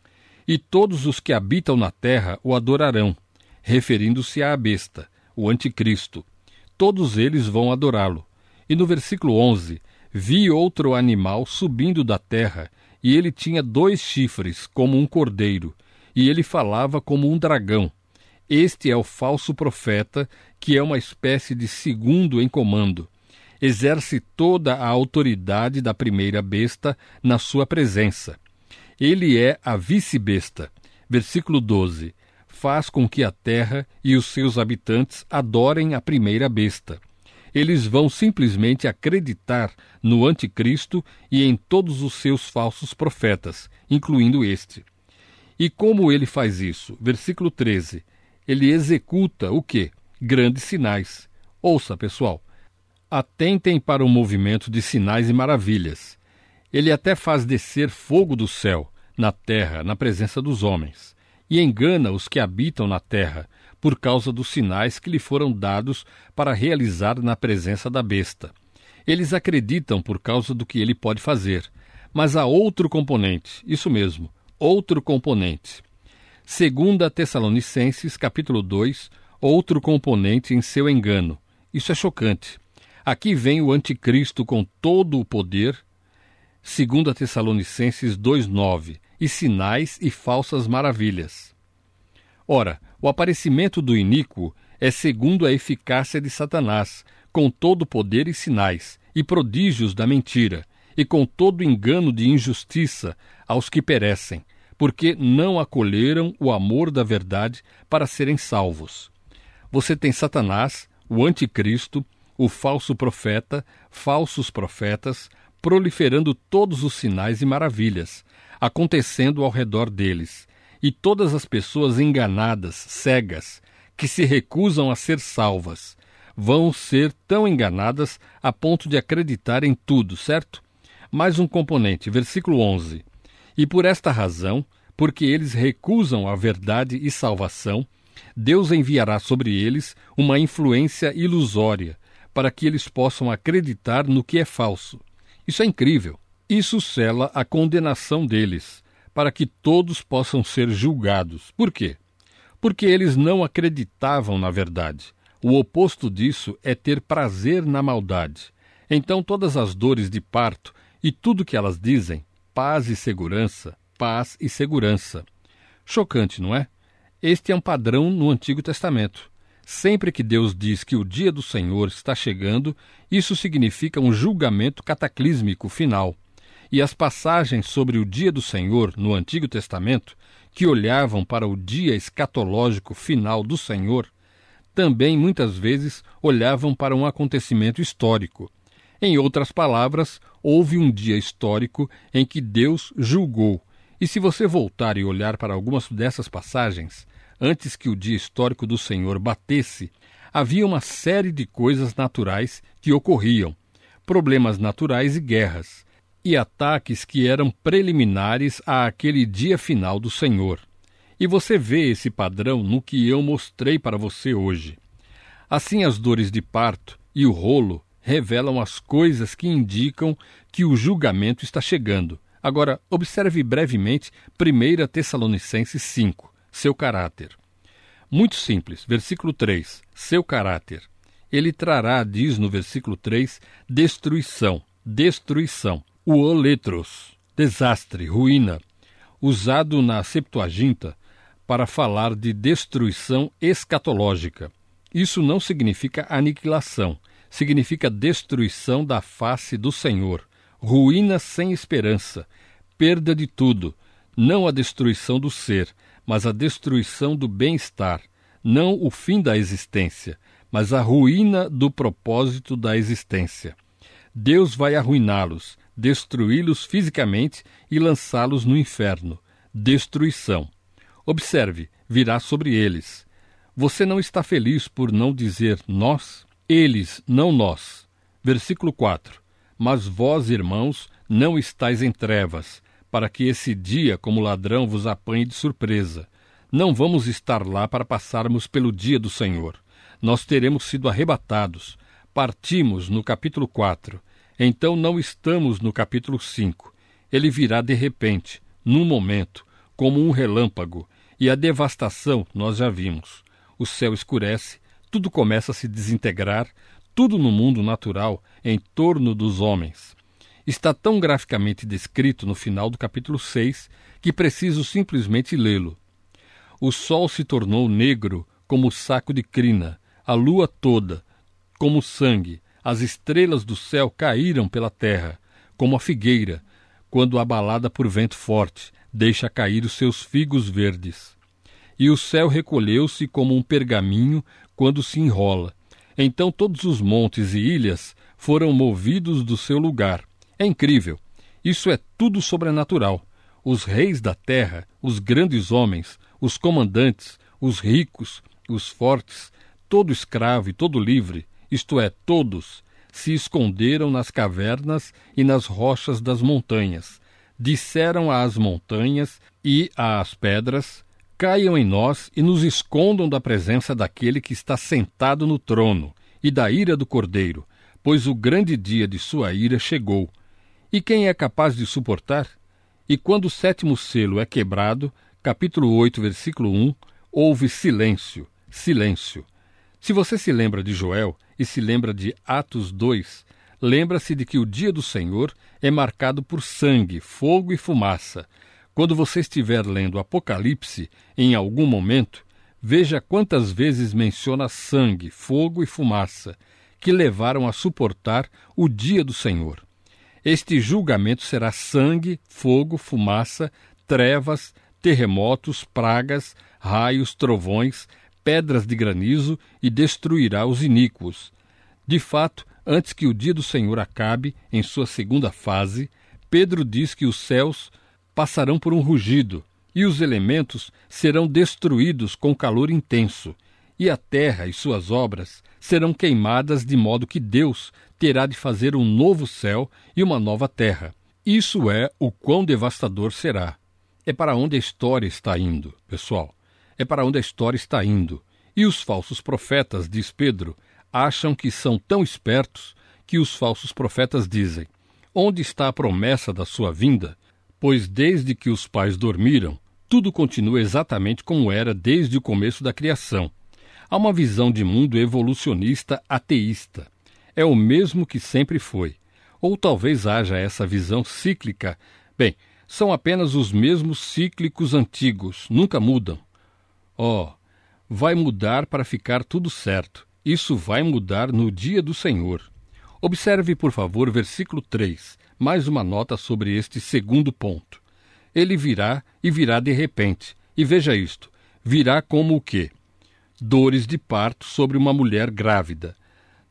E todos os que habitam na terra o adorarão, referindo-se à besta, o anticristo. Todos eles vão adorá-lo. E no versículo onze, vi outro animal subindo da terra, e ele tinha dois chifres, como um cordeiro, e ele falava como um dragão. Este é o falso profeta, que é uma espécie de segundo em comando. Exerce toda a autoridade da primeira besta na sua presença. Ele é a vice-besta. Versículo doze. Faz com que a terra e os seus habitantes adorem a primeira besta. Eles vão simplesmente acreditar no anticristo e em todos os seus falsos profetas, incluindo este. E como ele faz isso? Versículo treze. Ele executa o quê? Grandes sinais. Ouça, pessoal. Atentem para o movimento de sinais e maravilhas. Ele até faz descer fogo do céu, na terra, na presença dos homens, e engana os que habitam na terra, por causa dos sinais que lhe foram dados para realizar na presença da besta. Eles acreditam por causa do que ele pode fazer. Mas há outro componente, isso mesmo, outro componente. Segunda Tessalonicenses, capítulo dois, outro componente em seu engano. Isso é chocante. Aqui vem o anticristo com todo o poder, Segunda Tessalonicenses dois, nove, e sinais e falsas maravilhas. Ora, o aparecimento do iníquo é segundo a eficácia de Satanás, com todo o poder e sinais, e prodígios da mentira, e com todo engano de injustiça aos que perecem, porque não acolheram o amor da verdade para serem salvos. Você tem Satanás, o anticristo, o falso profeta, falsos profetas, proliferando todos os sinais e maravilhas, acontecendo ao redor deles, e todas as pessoas enganadas, cegas, que se recusam a ser salvas, vão ser tão enganadas a ponto de acreditar em tudo, certo? Mais um componente, versículo onze. E por esta razão, porque eles recusam a verdade e salvação, Deus enviará sobre eles uma influência ilusória, para que eles possam acreditar no que é falso. Isso é incrível. Isso sela a condenação deles, para que todos possam ser julgados. Por quê? Porque eles não acreditavam na verdade. O oposto disso é ter prazer na maldade. Então todas as dores de parto e tudo que elas dizem, paz e segurança, paz e segurança. Chocante, não é? Este é um padrão no Antigo Testamento. Sempre que Deus diz que o dia do Senhor está chegando, isso significa um julgamento cataclísmico final. E as passagens sobre o dia do Senhor no Antigo Testamento, que olhavam para o dia escatológico final do Senhor, também muitas vezes olhavam para um acontecimento histórico. Em outras palavras, houve um dia histórico em que Deus julgou. E se você voltar e olhar para algumas dessas passagens, antes que o dia histórico do Senhor batesse, havia uma série de coisas naturais que ocorriam, problemas naturais e guerras, e ataques que eram preliminares àquele dia final do Senhor. E você vê esse padrão no que eu mostrei para você hoje. Assim, as dores de parto e o rolo revelam as coisas que indicam que o julgamento está chegando. Agora, observe brevemente primeira Tessalonicenses cinco, seu caráter. Muito simples, versículo três, seu caráter. Ele trará, diz no versículo três, destruição, destruição. O oletros, desastre, ruína, usado na Septuaginta para falar de destruição escatológica. Isso não significa aniquilação, significa destruição da face do Senhor, ruína sem esperança, perda de tudo, não a destruição do ser, mas a destruição do bem-estar, não o fim da existência, mas a ruína do propósito da existência. Deus vai arruiná-los, destruí-los fisicamente e lançá-los no inferno. Destruição. Observe, virá sobre eles. Você não está feliz por não dizer nós? Eles, não nós. Versículo quatro. Mas vós, irmãos, não estáis em trevas, para que esse dia, como ladrão, vos apanhe de surpresa. Não vamos estar lá para passarmos pelo dia do Senhor. Nós teremos sido arrebatados. Partimos no capítulo quatro. Então não estamos no capítulo cinco. Ele virá de repente, num momento, como um relâmpago, e a devastação nós já vimos. O céu escurece, tudo começa a se desintegrar, tudo no mundo natural, em torno dos homens. Está tão graficamente descrito no final do capítulo seis que preciso simplesmente lê-lo. O sol se tornou negro como saco de crina, a lua toda, como sangue, as estrelas do céu caíram pela terra, como a figueira, quando abalada por vento forte, deixa cair os seus figos verdes. E o céu recolheu-se como um pergaminho quando se enrola. Então todos os montes e ilhas foram movidos do seu lugar. É incrível. Isso é tudo sobrenatural. Os reis da terra, os grandes homens, os comandantes, os ricos, os fortes, todo escravo e todo livre, isto é, todos, se esconderam nas cavernas e nas rochas das montanhas. Disseram às montanhas e às pedras: caiam em nós e nos escondam da presença daquele que está sentado no trono e da ira do Cordeiro, pois o grande dia de sua ira chegou. E quem é capaz de suportar? E quando o sétimo selo é quebrado, capítulo oito, versículo um, houve silêncio, silêncio. Se você se lembra de Joel e se lembra de Atos dois, lembra-se de que o dia do Senhor é marcado por sangue, fogo e fumaça. Quando você estiver lendo Apocalipse, em algum momento, veja quantas vezes menciona sangue, fogo e fumaça, que levaram a suportar o dia do Senhor. Este julgamento será sangue, fogo, fumaça, trevas, terremotos, pragas, raios, trovões, pedras de granizo e destruirá os iníquos. De fato, antes que o dia do Senhor acabe, em sua segunda fase, Pedro diz que os céus passarão por um rugido, e os elementos serão destruídos com calor intenso, e a terra e suas obras serão queimadas, de modo que Deus terá de fazer um novo céu e uma nova terra. Isso é o quão devastador será. É para onde a história está indo, pessoal. É para onde a história está indo. E os falsos profetas, diz Pedro, acham que são tão espertos que os falsos profetas dizem: onde está a promessa da sua vinda? Pois desde que os pais dormiram, tudo continua exatamente como era desde o começo da criação. Há uma visão de mundo evolucionista ateísta. É o mesmo que sempre foi. Ou talvez haja essa visão cíclica. Bem, são apenas os mesmos cíclicos antigos, nunca mudam. Oh, vai mudar para ficar tudo certo. Isso vai mudar no dia do Senhor. Observe, por favor, versículo três, mais uma nota sobre este segundo ponto. Ele virá e virá de repente. E veja isto, virá como o quê? Dores de parto sobre uma mulher grávida.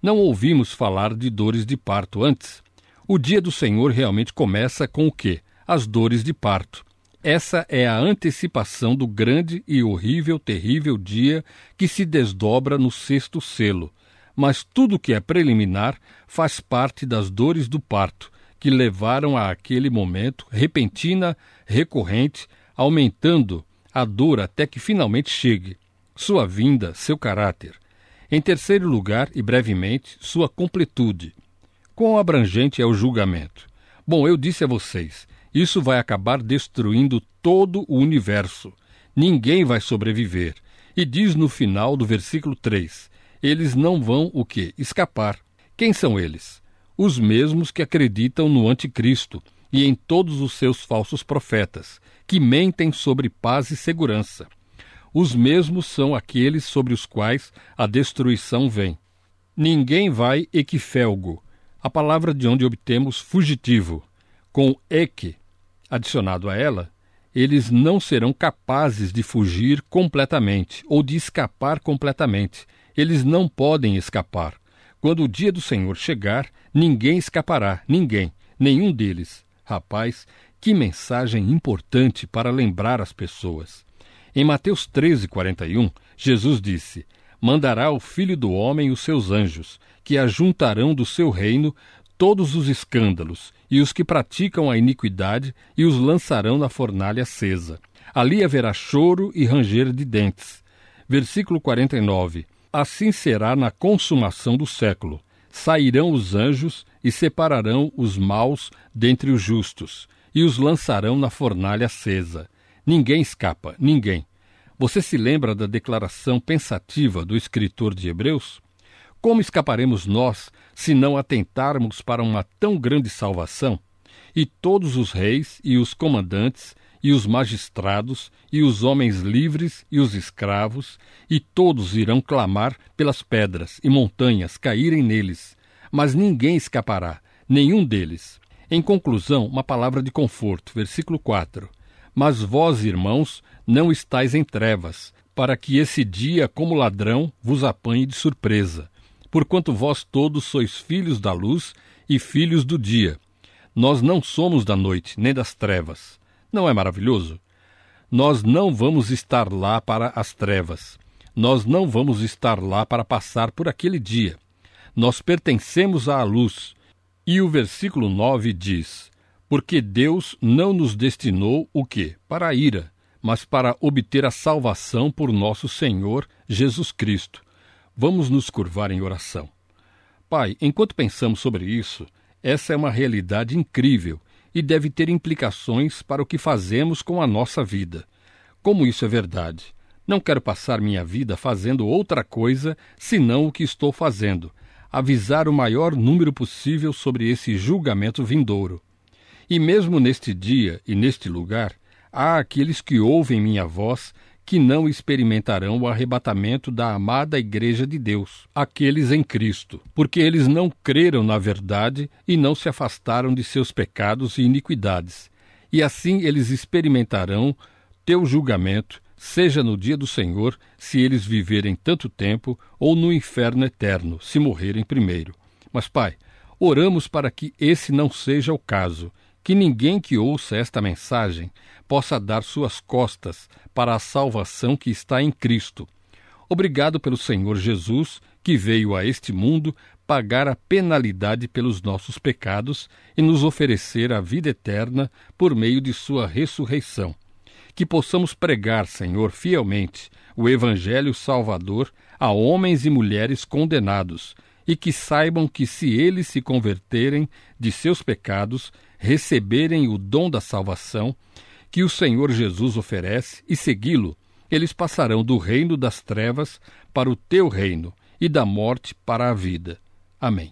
Não ouvimos falar de dores de parto antes. O dia do Senhor realmente começa com o quê? As dores de parto. Essa é a antecipação do grande e horrível, terrível dia que se desdobra no sexto selo. Mas tudo que é preliminar faz parte das dores do parto, que levaram a aquele momento repentina, recorrente, aumentando a dor até que finalmente chegue. Sua vinda, seu caráter. Em terceiro lugar, e brevemente, sua completude. Quão abrangente é o julgamento? Bom, eu disse a vocês, isso vai acabar destruindo todo o universo. Ninguém vai sobreviver. E diz no final do versículo três, eles não vão o quê? Escapar. Quem são eles? Os mesmos que acreditam no anticristo e em todos os seus falsos profetas, que mentem sobre paz e segurança. Os mesmos são aqueles sobre os quais a destruição vem. Ninguém vai equifelgo, a palavra de onde obtemos fugitivo. Com eque adicionado a ela, eles não serão capazes de fugir completamente ou de escapar completamente. Eles não podem escapar. Quando o dia do Senhor chegar, ninguém escapará, ninguém, nenhum deles. Rapaz, que mensagem importante para lembrar as pessoas. Em Mateus treze, quarenta e um, Jesus disse, mandará o Filho do Homem os seus anjos, que ajuntarão do seu reino todos os escândalos e os que praticam a iniquidade e os lançarão na fornalha acesa. Ali haverá choro e ranger de dentes. Versículo quarenta e nove. Assim será na consumação do século. Sairão os anjos e separarão os maus dentre os justos, e os lançarão na fornalha acesa. Ninguém escapa, ninguém. Você se lembra da declaração pensativa do escritor de Hebreus? Como escaparemos nós se não atentarmos para uma tão grande salvação? E todos os reis e os comandantes e os magistrados e os homens livres e os escravos, e todos irão clamar pelas pedras e montanhas caírem neles, mas ninguém escapará, nenhum deles. Em conclusão, uma palavra de conforto, versículo quatro. Mas vós, irmãos, não estáis em trevas, para que esse dia, como ladrão, vos apanhe de surpresa. Porquanto vós todos sois filhos da luz e filhos do dia. Nós não somos da noite, nem das trevas. Não é maravilhoso? Nós não vamos estar lá para as trevas. Nós não vamos estar lá para passar por aquele dia. Nós pertencemos à luz. E o versículo nove diz, porque Deus não nos destinou o quê? Para a ira, mas para obter a salvação por nosso Senhor Jesus Cristo. Vamos nos curvar em oração. Pai, enquanto pensamos sobre isso, essa é uma realidade incrível e deve ter implicações para o que fazemos com a nossa vida. Como isso é verdade? Não quero passar minha vida fazendo outra coisa senão o que estou fazendo, avisar o maior número possível sobre esse julgamento vindouro. E mesmo neste dia e neste lugar, há aqueles que ouvem minha voz que não experimentarão o arrebatamento da amada Igreja de Deus, aqueles em Cristo, porque eles não creram na verdade e não se afastaram de seus pecados e iniquidades. E assim eles experimentarão teu julgamento, seja no dia do Senhor, se eles viverem tanto tempo, ou no inferno eterno, se morrerem primeiro. Mas, Pai, oramos para que esse não seja o caso, que ninguém que ouça esta mensagem possa dar suas costas para a salvação que está em Cristo. Obrigado pelo Senhor Jesus, que veio a este mundo pagar a penalidade pelos nossos pecados e nos oferecer a vida eterna por meio de sua ressurreição. Que possamos pregar, Senhor, fielmente o Evangelho Salvador a homens e mulheres condenados, e que saibam que se eles se converterem de seus pecados, receberem o dom da salvação que o Senhor Jesus oferece e segui-lo, eles passarão do reino das trevas para o teu reino e da morte para a vida. Amém.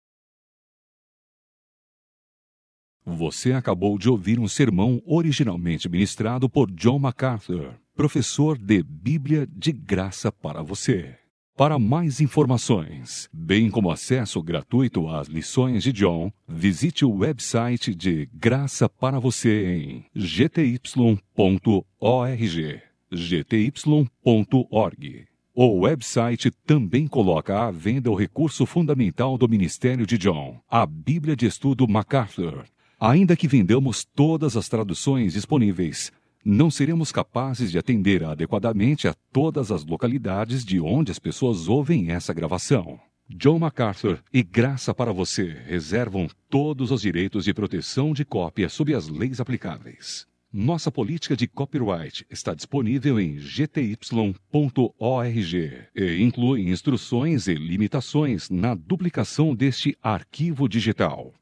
Você acabou de ouvir um sermão originalmente ministrado por John MacArthur, professor de Bíblia de Graça para você. Para mais informações, bem como acesso gratuito às lições de John, visite o website de Graça para Você em g t y ponto org, g t y ponto org. O website também coloca à venda o recurso fundamental do ministério de John, a Bíblia de Estudo MacArthur. Ainda que vendamos todas as traduções disponíveis, não seremos capazes de atender adequadamente a todas as localidades de onde as pessoas ouvem essa gravação. John MacArthur e Graça para Você reservam todos os direitos de proteção de cópia sob as leis aplicáveis. Nossa política de copyright está disponível em g t y ponto org e inclui instruções e limitações na duplicação deste arquivo digital.